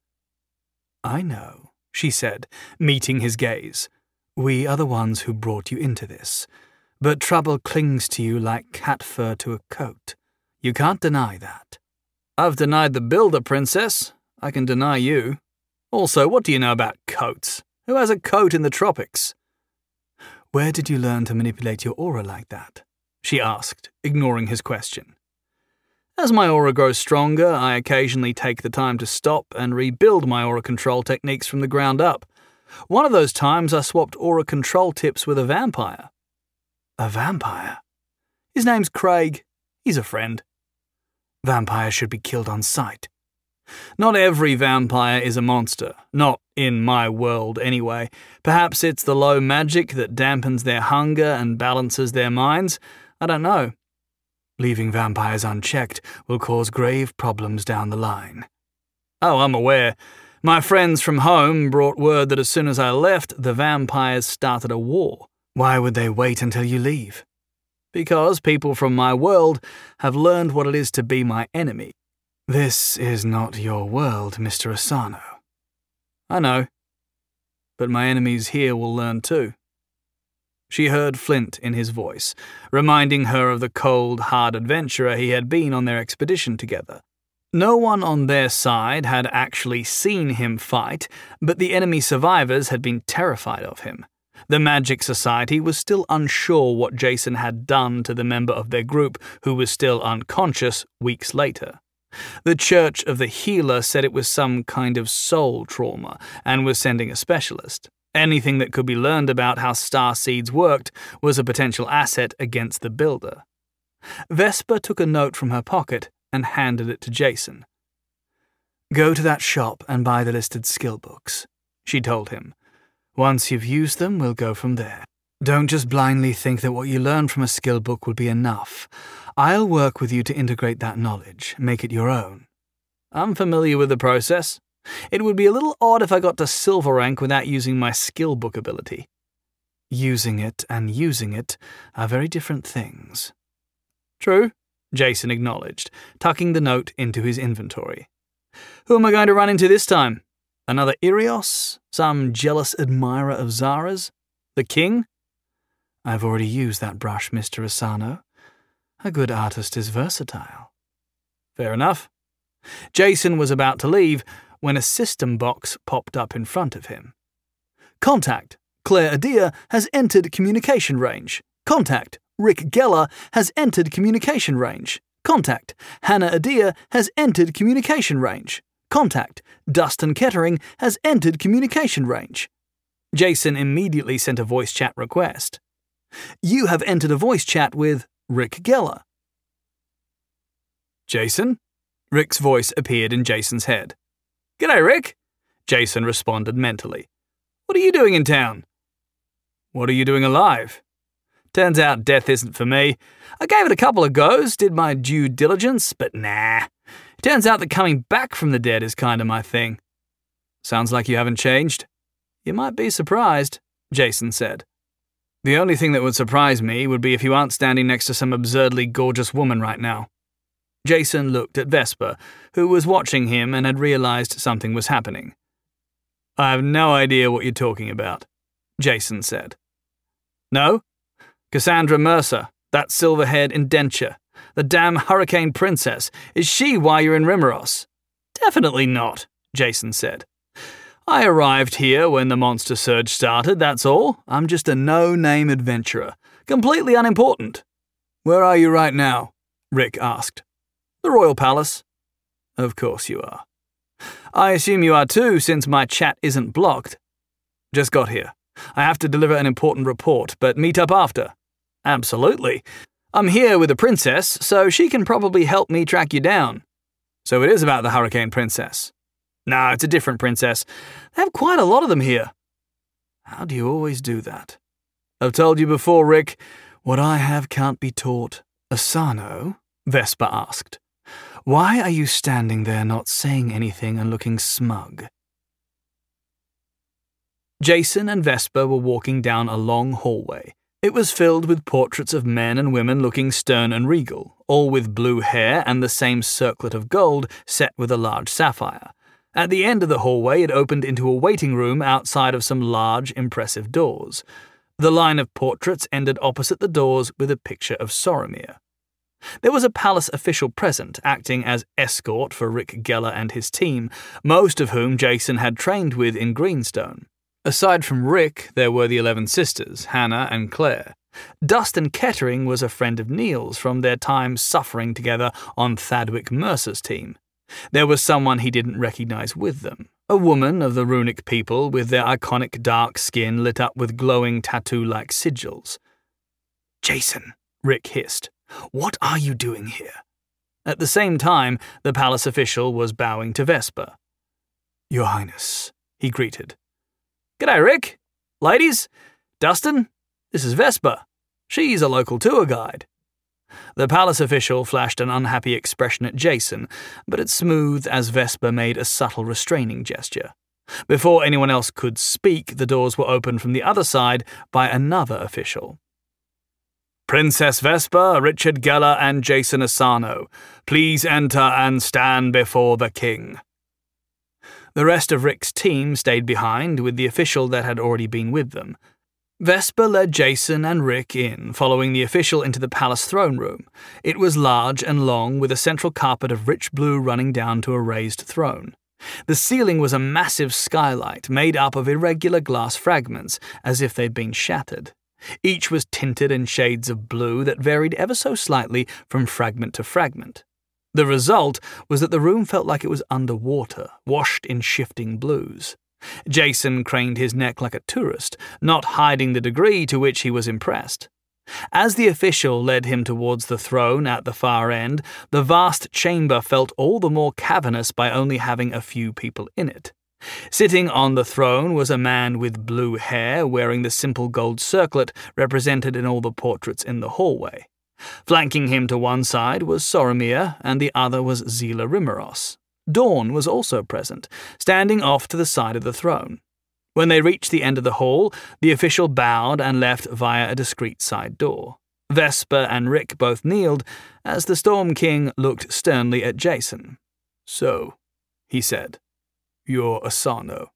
"I know," she said, meeting his gaze. "We are the ones who brought you into this. But trouble clings to you like cat fur to a coat. You can't deny that." "I've denied the builder, Princess. I can deny you. Also, what do you know about coats? Who has a coat in the tropics?" "Where did you learn to manipulate your aura like that?" she asked, ignoring his question. "As my aura grows stronger, I occasionally take the time to stop and rebuild my aura control techniques from the ground up. One of those times I swapped aura control tips with a vampire." "A vampire?" "His name's Craig. He's a friend." "Vampires should be killed on sight." "Not every vampire is a monster. Not in my world, anyway. Perhaps it's the low magic that dampens their hunger and balances their minds. I don't know." "Leaving vampires unchecked will cause grave problems down the line." "Oh, I'm aware. My friends from home brought word that as soon as I left, the vampires started a war." "Why would they wait until you leave?" "Because people from my world have learned what it is to be my enemy." "This is not your world, Mister Asano." "I know. But my enemies here will learn too." She heard Flint in his voice, reminding her of the cold, hard adventurer he had been on their expedition together. No one on their side had actually seen him fight, but the enemy survivors had been terrified of him. The Magic Society was still unsure what Jason had done to the member of their group who was still unconscious weeks later. The Church of the Healer said it was some kind of soul trauma and was sending a specialist. Anything that could be learned about how star seeds worked was a potential asset against the builder. Vesper took a note from her pocket and handed it to Jason. "Go to that shop and buy the listed skill books," she told him. "Once you've used them, we'll go from there. Don't just blindly think that what you learn from a skill book will be enough. I'll work with you to integrate that knowledge, make it your own." "I'm familiar with the process. It would be a little odd if I got to silver rank without using my skill book ability." "Using it and using it are very different things." "True," Jason acknowledged, tucking the note into his inventory. "Who am I going to run into this time? Another Irios? Some jealous admirer of Zara's? The king?" "I've already used that brush, Mister Asano. A good artist is versatile." "Fair enough. Jason was about to leave when a system box popped up in front of him. Contact. Claire Adia has entered communication range. Contact. Rick Geller has entered communication range. Contact. Hannah Adia has entered communication range. Contact. Dustin Kettering has entered communication range. Jason immediately sent a voice chat request. You have entered a voice chat with Rick Geller. Jason? Rick's voice appeared in Jason's head. G'day, Rick, Jason responded mentally. What are you doing in town? What are you doing alive? Turns out death isn't for me. I gave it a couple of goes, did my due diligence, but nah. Turns out that coming back from the dead is kind of my thing. Sounds like you haven't changed. You might be surprised, Jason said. The only thing that would surprise me would be if you aren't standing next to some absurdly gorgeous woman right now. Jason looked at Vesper, who was watching him and had realized something was happening. I have no idea what you're talking about, Jason said. No? Cassandra Mercer, that silver-haired indenture, the damn Hurricane Princess, is she why you're in Rimeros? Definitely not, Jason said. I arrived here when the monster surge started, that's all. I'm just a no-name adventurer, completely unimportant. Where are you right now? Rick asked. The Royal Palace. Of course you are. I assume you are too, since my chat isn't blocked. Just got here. I have to deliver an important report, but meet up after. Absolutely. I'm here with the princess, so she can probably help me track you down. So it is about the Hurricane Princess. No, it's a different princess. They have quite a lot of them here. How do you always do that? I've told you before, Rick, what I have can't be taught. Asano? Vesper asked. Why are you standing there not saying anything and looking smug? Jason and Vesper were walking down a long hallway. It was filled with portraits of men and women looking stern and regal, all with blue hair and the same circlet of gold set with a large sapphire. At the end of the hallway, it opened into a waiting room outside of some large, impressive doors. The line of portraits ended opposite the doors with a picture of Soromir. There was a palace official present, acting as escort for Rick Geller and his team, most of whom Jason had trained with in Greenstone. Aside from Rick, there were the Eleven Sisters, Hannah and Claire. Dustin Kettering was a friend of Neil's from their time suffering together on Thadwick Mercer's team. There was someone he didn't recognize with them, a woman of the runic people with their iconic dark skin lit up with glowing tattoo-like sigils. Jason, Rick hissed. What are you doing here? At the same time, the palace official was bowing to Vesper. Your Highness, he greeted. G'day, Rick. Ladies, Dustin, this is Vesper. She's a local tour guide. The palace official flashed an unhappy expression at Jason, but it smoothed as Vesper made a subtle restraining gesture. Before anyone else could speak, the doors were opened from the other side by another official. Princess Vesper, Richard Geller, and Jason Asano, please enter and stand before the king. The rest of Rick's team stayed behind with the official that had already been with them. Vesper led Jason and Rick in, following the official into the palace throne room. It was large and long, with a central carpet of rich blue running down to a raised throne. The ceiling was a massive skylight made up of irregular glass fragments, as if they'd been shattered. Each was tinted in shades of blue that varied ever so slightly from fragment to fragment. The result was that the room felt like it was underwater, washed in shifting blues. Jason craned his neck like a tourist, not hiding the degree to which he was impressed. As the official led him towards the throne at the far end, the vast chamber felt all the more cavernous by only having a few people in it. Sitting on the throne was a man with blue hair, wearing the simple gold circlet represented in all the portraits in the hallway. Flanking him to one side was Soromir, and the other was Zila Rimeros. Dawn was also present, standing off to the side of the throne. When they reached the end of the hall, the official bowed and left via a discreet side door. Vesper and Rick both kneeled, as the Storm King looked sternly at Jason. So, he said, you're Asano.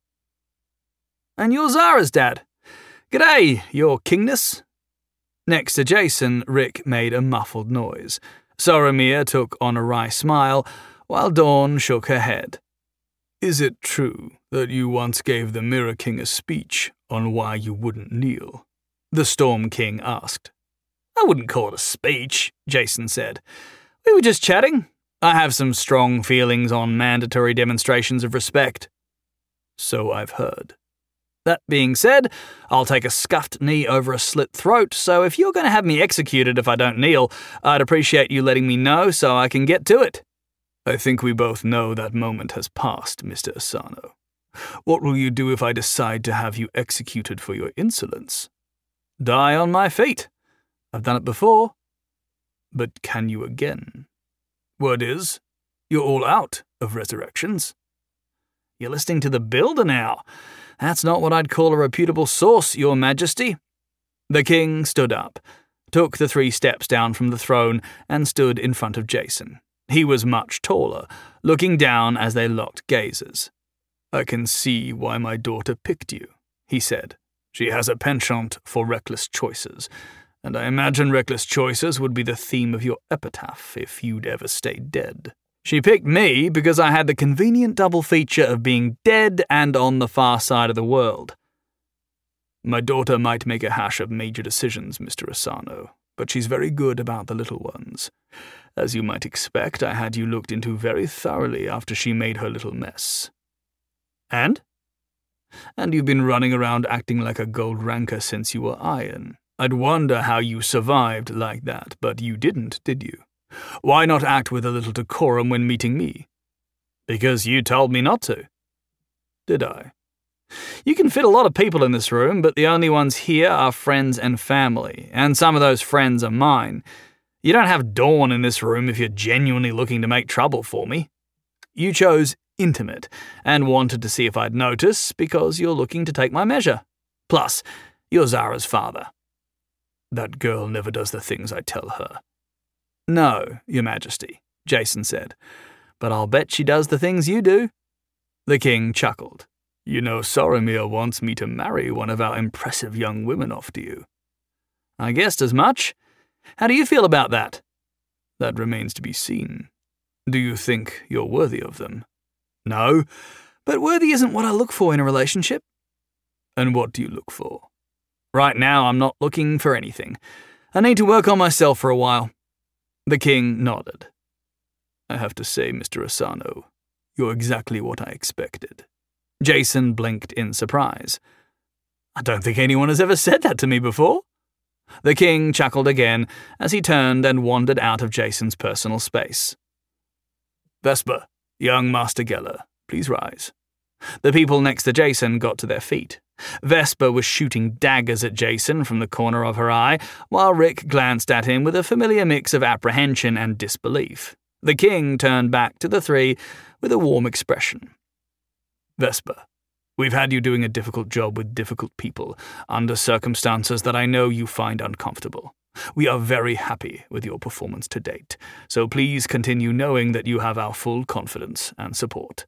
And you're Zara's dad. G'day, your kingness. Next to Jason, Rick made a muffled noise. Soromir took on a wry smile, while Dawn shook her head. Is it true that you once gave the Mirror King a speech on why you wouldn't kneel? The Storm King asked. I wouldn't call it a speech, Jason said. We were just chatting. I have some strong feelings on mandatory demonstrations of respect. So I've heard. That being said, I'll take a scuffed knee over a slit throat, so if you're going to have me executed if I don't kneel, I'd appreciate you letting me know so I can get to it. I think we both know that moment has passed, Mister Asano. What will you do if I decide to have you executed for your insolence? Die on my feet. I've done it before. But can you again? Word is, you're all out of resurrections. You're listening to the Builder now. That's not what I'd call a reputable source, Your Majesty. The king stood up, took the three steps down from the throne, and stood in front of Jason. He was much taller, looking down as they locked gazes. I can see why my daughter picked you, he said. She has a penchant for reckless choices, and I imagine reckless choices would be the theme of your epitaph if you'd ever stayed dead. She picked me because I had the convenient double feature of being dead and on the far side of the world. My daughter might make a hash of major decisions, Mister Asano, but she's very good about the little ones. As you might expect, I had you looked into very thoroughly after she made her little mess. And? And you've been running around acting like a gold ranker since you were iron. I'd wonder how you survived like that, but you didn't, did you? Why not act with a little decorum when meeting me? Because you told me not to. Did I? You can fit a lot of people in this room, but the only ones here are friends and family, and some of those friends are mine. You don't have Dawn in this room if you're genuinely looking to make trouble for me. You chose intimate, and wanted to see if I'd notice because you're looking to take my measure. Plus, you're Zara's father. That girl never does the things I tell her. No, Your Majesty, Jason said, but I'll bet she does the things you do. The king chuckled. You know, Soromir wants me to marry one of our impressive young women off to you. I guessed as much. How do you feel about that? That remains to be seen. Do you think you're worthy of them? No, but worthy isn't what I look for in a relationship. And what do you look for? Right now, I'm not looking for anything. I need to work on myself for a while. The king nodded. I have to say, Mister Asano, you're exactly what I expected. Jason blinked in surprise. I don't think anyone has ever said that to me before. The king chuckled again as he turned and wandered out of Jason's personal space. Vesper, young Master Geller, please rise. The people next to Jason got to their feet. Vesper was shooting daggers at Jason from the corner of her eye, while Rick glanced at him with a familiar mix of apprehension and disbelief. The king turned back to the three with a warm expression. Vesper, we've had you doing a difficult job with difficult people, under circumstances that I know you find uncomfortable. We are very happy with your performance to date, so please continue knowing that you have our full confidence and support.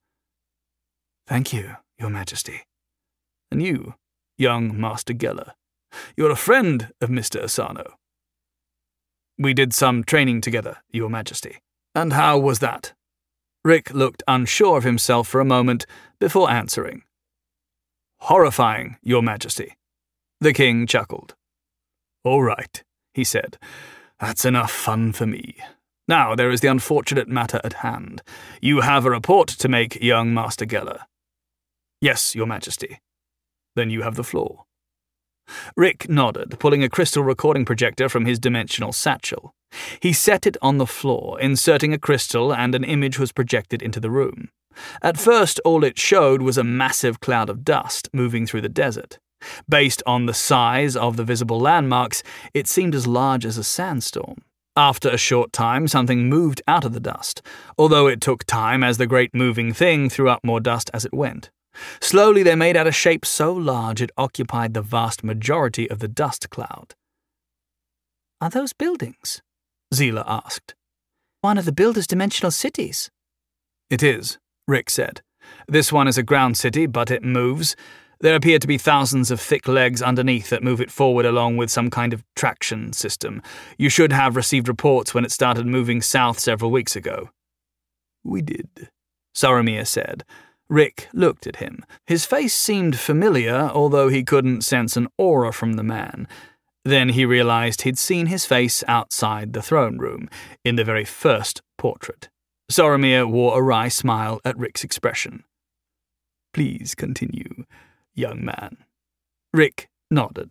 Thank you, Your Majesty. And you, young Master Geller, you're a friend of Mister Asano. We did some training together, Your Majesty. And how was that? Rick looked unsure of himself for a moment before answering. Horrifying, Your Majesty. The king chuckled. All right, he said. That's enough fun for me. Now there is the unfortunate matter at hand. You have a report to make, young Master Geller. Yes, Your Majesty. Then you have the floor. Rick nodded, pulling a crystal recording projector from his dimensional satchel. He set it on the floor, inserting a crystal, and an image was projected into the room. At first, all it showed was a massive cloud of dust moving through the desert. Based on the size of the visible landmarks, it seemed as large as a sandstorm. After a short time, something moved out of the dust, although it took time as the great moving thing threw up more dust as it went. Slowly they made out a shape so large it occupied the vast majority of the dust cloud. Are those buildings? Zila asked. One of the Builder's dimensional cities. It is, Rick said. This one is a ground city, but it moves. There appear to be thousands of thick legs underneath that move it forward along with some kind of traction system. You should have received reports when it started moving south several weeks ago. We did, Soromir said. Rick looked at him. His face seemed familiar, although he couldn't sense an aura from the man. Then he realized he'd seen his face outside the throne room, in the very first portrait. Soromir wore a wry smile at Rick's expression. Please continue, young man. Rick nodded.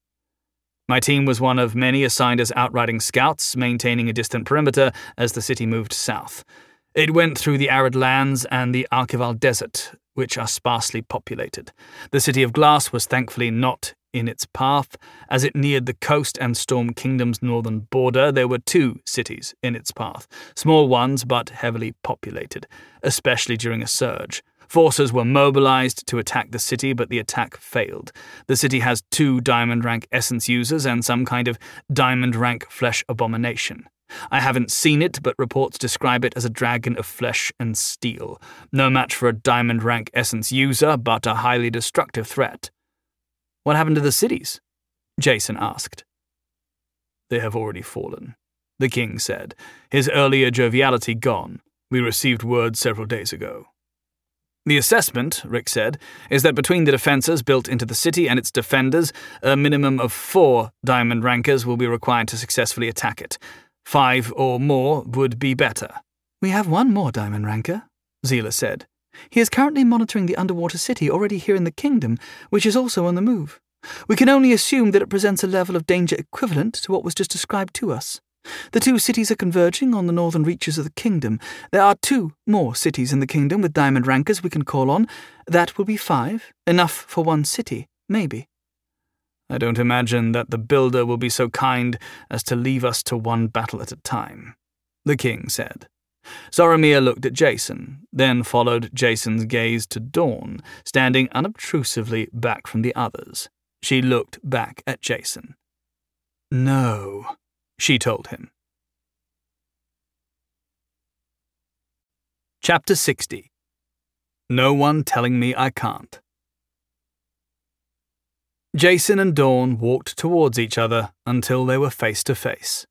My team was one of many assigned as outriding scouts, maintaining a distant perimeter as the city moved south. It went through the arid lands and the Archival Desert, which are sparsely populated. The City of Glass was thankfully not in its path. As it neared the coast and Storm Kingdom's northern border, there were two cities in its path, small ones but heavily populated, especially during a surge. Forces were mobilized to attack the city, but the attack failed. The city has two Diamond Rank Essence users and some kind of Diamond Rank flesh abomination. I haven't seen it, but reports describe it as a dragon of flesh and steel. No match for a Diamond Rank Essence user, but a highly destructive threat. What happened to the cities? Jason asked. They have already fallen, the king said, his earlier joviality gone. We received word several days ago. The assessment, Rick said, is that between the defences built into the city and its defenders, a minimum of four Diamond Rankers will be required to successfully attack it. Five or more would be better. We have one more Diamond Ranker, Zila said. He is currently monitoring the underwater city already here in the kingdom, which is also on the move. We can only assume that it presents a level of danger equivalent to what was just described to us. The two cities are converging on the northern reaches of the kingdom. There are two more cities in the kingdom with Diamond Rankers we can call on. That will be five, enough for one city, maybe. I don't imagine that the Builder will be so kind as to leave us to one battle at a time, the king said. Soromir looked at Jason, then followed Jason's gaze to Dawn, standing unobtrusively back from the others. She looked back at Jason. No, she told him. Chapter sixty. No one telling me I can't. Jason and Dawn walked towards each other until they were face to face.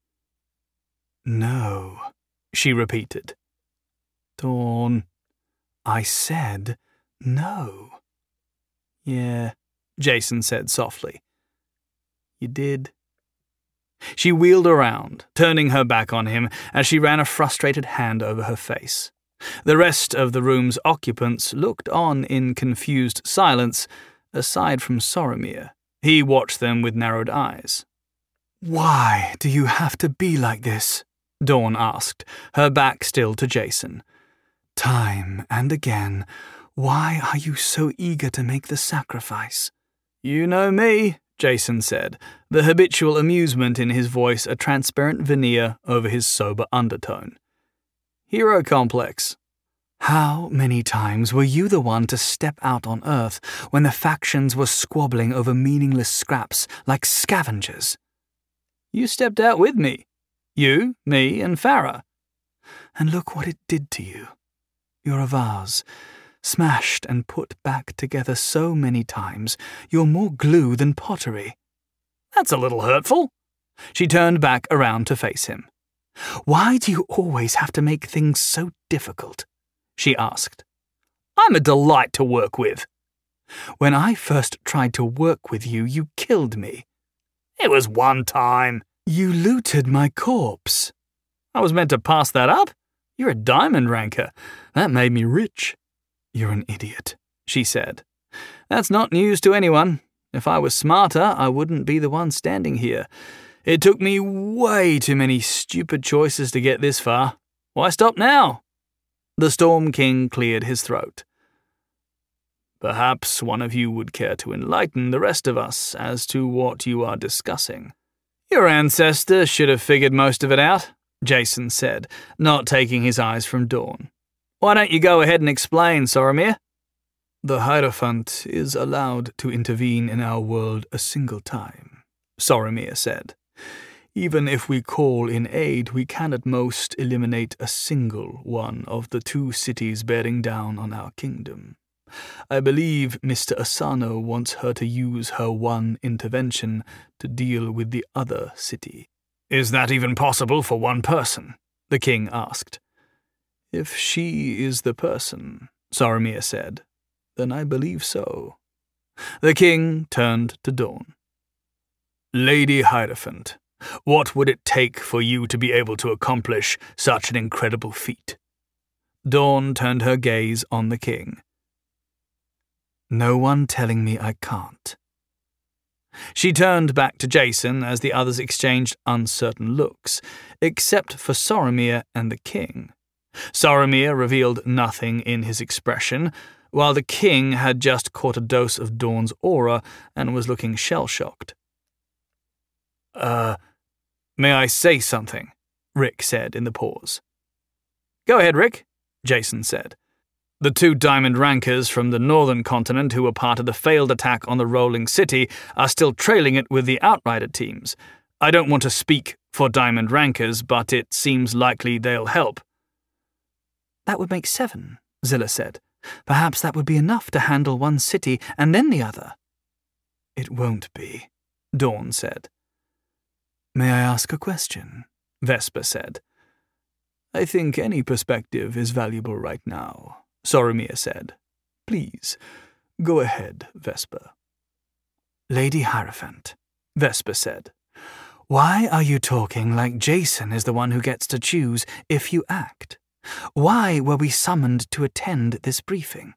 No, she repeated. Dawn, I said no. Yeah, Jason said softly. You did. She wheeled around, turning her back on him as she ran a frustrated hand over her face. The rest of the room's occupants looked on in confused silence, aside from Soromir. He watched them with narrowed eyes. Why do you have to be like this? Dawn asked, her back still to Jason. Time and again, why are you so eager to make the sacrifice? You know me, Jason said, the habitual amusement in his voice a transparent veneer over his sober undertone. Hero complex. How many times were you the one to step out on Earth when the factions were squabbling over meaningless scraps like scavengers? You stepped out with me. You, me, and Farah. And look what it did to you. You're a vase, smashed and put back together so many times, you're more glue than pottery. That's a little hurtful. She turned back around to face him. Why do you always have to make things so difficult? She asked. I'm a delight to work with. When I first tried to work with you, you killed me. It was one time. You looted my corpse. I was meant to pass that up. You're a Diamond Ranker. That made me rich. You're an idiot, she said. That's not news to anyone. If I was smarter, I wouldn't be the one standing here. It took me way too many stupid choices to get this far. Why stop now? The Storm King cleared his throat. Perhaps one of you would care to enlighten the rest of us as to what you are discussing. Your ancestor should have figured most of it out, Jason said, not taking his eyes from Dawn. Why don't you go ahead and explain, Soromir? The Hierophant is allowed to intervene in our world a single time, Soromir said. Even if we call in aid, we can at most eliminate a single one of the two cities bearing down on our kingdom. I believe Mister Asano wants her to use her one intervention to deal with the other city. Is that even possible for one person? The king asked. If she is the person, Soromir said, then I believe so. The king turned to Dawn. Lady Hierophant, what would it take for you to be able to accomplish such an incredible feat? Dawn turned her gaze on the king. No one telling me I can't. She turned back to Jason as the others exchanged uncertain looks, except for Soromir and the king. Soromir revealed nothing in his expression, while the king had just caught a dose of Dawn's aura and was looking shell-shocked. Uh, may I say something? Rick said in the pause. Go ahead, Rick, Jason said. The two Diamond Rankers from the northern continent who were part of the failed attack on the Rolling City are still trailing it with the Outrider teams. I don't want to speak for Diamond Rankers, but it seems likely they'll help. That would make seven, Zilla said. Perhaps that would be enough to handle one city and then the other. It won't be, Dawn said. May I ask a question? Vesper said. I think any perspective is valuable right now, Soromir said. Please, go ahead, Vesper. Lady Hierophant, Vesper said. Why are you talking like Jason is the one who gets to choose if you act? Why were we summoned to attend this briefing?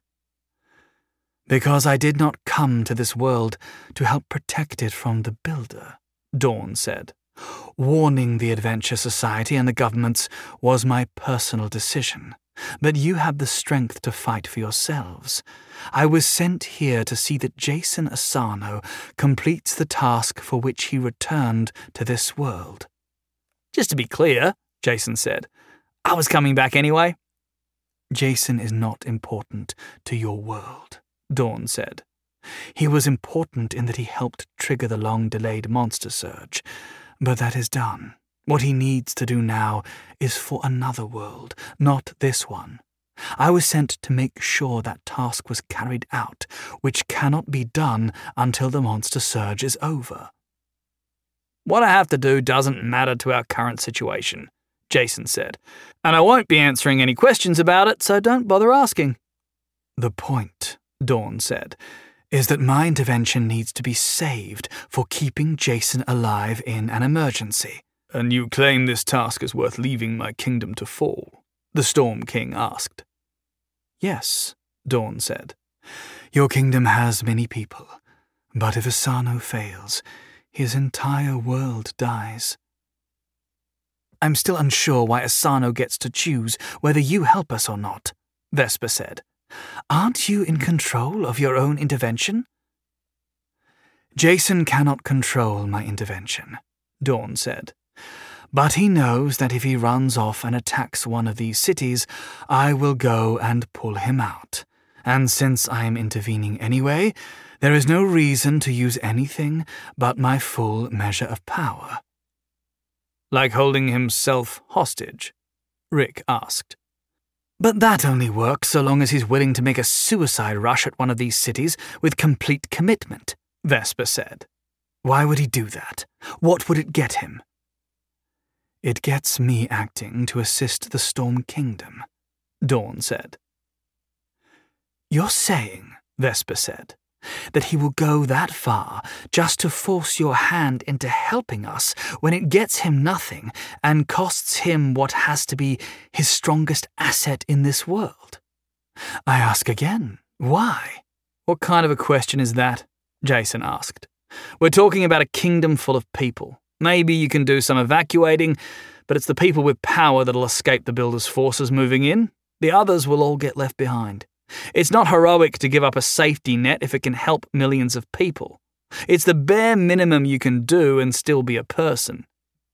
Because I did not come to this world to help protect it from the Builder, Dawn said. Warning the Adventure Society and the governments was my personal decision, but you have the strength to fight for yourselves. I was sent here to see that Jason Asano completes the task for which he returned to this world. Just to be clear, Jason said, I was coming back anyway. Jason is not important to your world, Dawn said. He was important in that he helped trigger the long-delayed monster surge, but that is done. What he needs to do now is for another world, not this one. I was sent to make sure that task was carried out, which cannot be done until the monster surge is over. What I have to do doesn't matter to our current situation, Jason said, and I won't be answering any questions about it, so don't bother asking. The point, Dawn said, is that my intervention needs to be saved for keeping Jason alive in an emergency. And you claim this task is worth leaving my kingdom to fall? The Storm King asked. Yes, Dawn said. Your kingdom has many people, but if Asano fails, his entire world dies. I'm still unsure why Asano gets to choose whether you help us or not, Vesper said. Aren't you in control of your own intervention? Jason cannot control my intervention, Dawn said. But he knows that if he runs off and attacks one of these cities, I will go and pull him out. And since I am intervening anyway, there is no reason to use anything but my full measure of power. Like holding himself hostage? Rick asked. But that only works so long as he's willing to make a suicide rush at one of these cities with complete commitment, Vesper said. Why would he do that? What would it get him? It gets me acting to assist the Storm Kingdom, Dawn said. You're saying, Vesper said, that he will go that far just to force your hand into helping us when it gets him nothing and costs him what has to be his strongest asset in this world? I ask again, why? What kind of a question is that? Jason asked. We're talking about a kingdom full of people. Maybe you can do some evacuating, but it's the people with power that'll escape the Builder's forces moving in. The others will all get left behind. It's not heroic to give up a safety net if it can help millions of people. It's the bare minimum you can do and still be a person.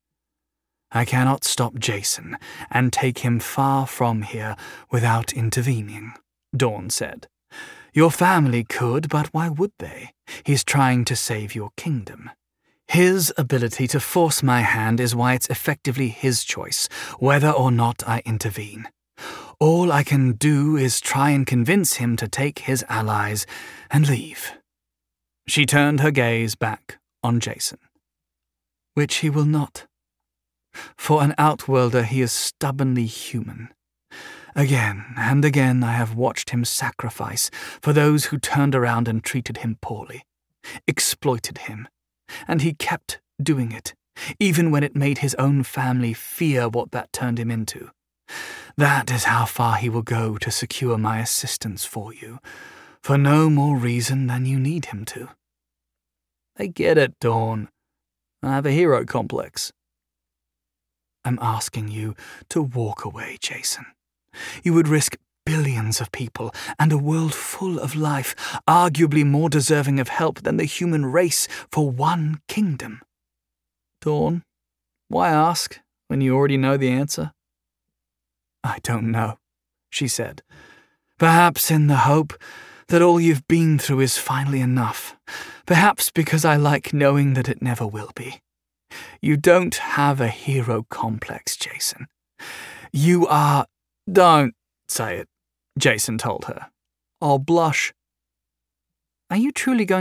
I cannot stop Jason and take him far from here without intervening, Dawn said. Your family could, but why would they? He's trying to save your kingdom. His ability to force my hand is why it's effectively his choice, whether or not I intervene. All I can do is try and convince him to take his allies and leave. She turned her gaze back on Jason. Which he will not. For an Outworlder, he is stubbornly human. Again and again I have watched him sacrifice for those who turned around and treated him poorly, exploited him, and he kept doing it, even when it made his own family fear what that turned him into. That is how far he will go to secure my assistance for you, for no more reason than you need him to. I get it, Dawn. I have a hero complex. I'm asking you to walk away, Jason. You would risk billions of people and a world full of life, arguably more deserving of help than the human race, for one kingdom. Dawn, why ask when you already know the answer? I don't know, she said. Perhaps in the hope that all you've been through is finally enough. Perhaps because I like knowing that it never will be. You don't have a hero complex, Jason. You are... Don't say it, Jason told her. I'll blush. Are you truly going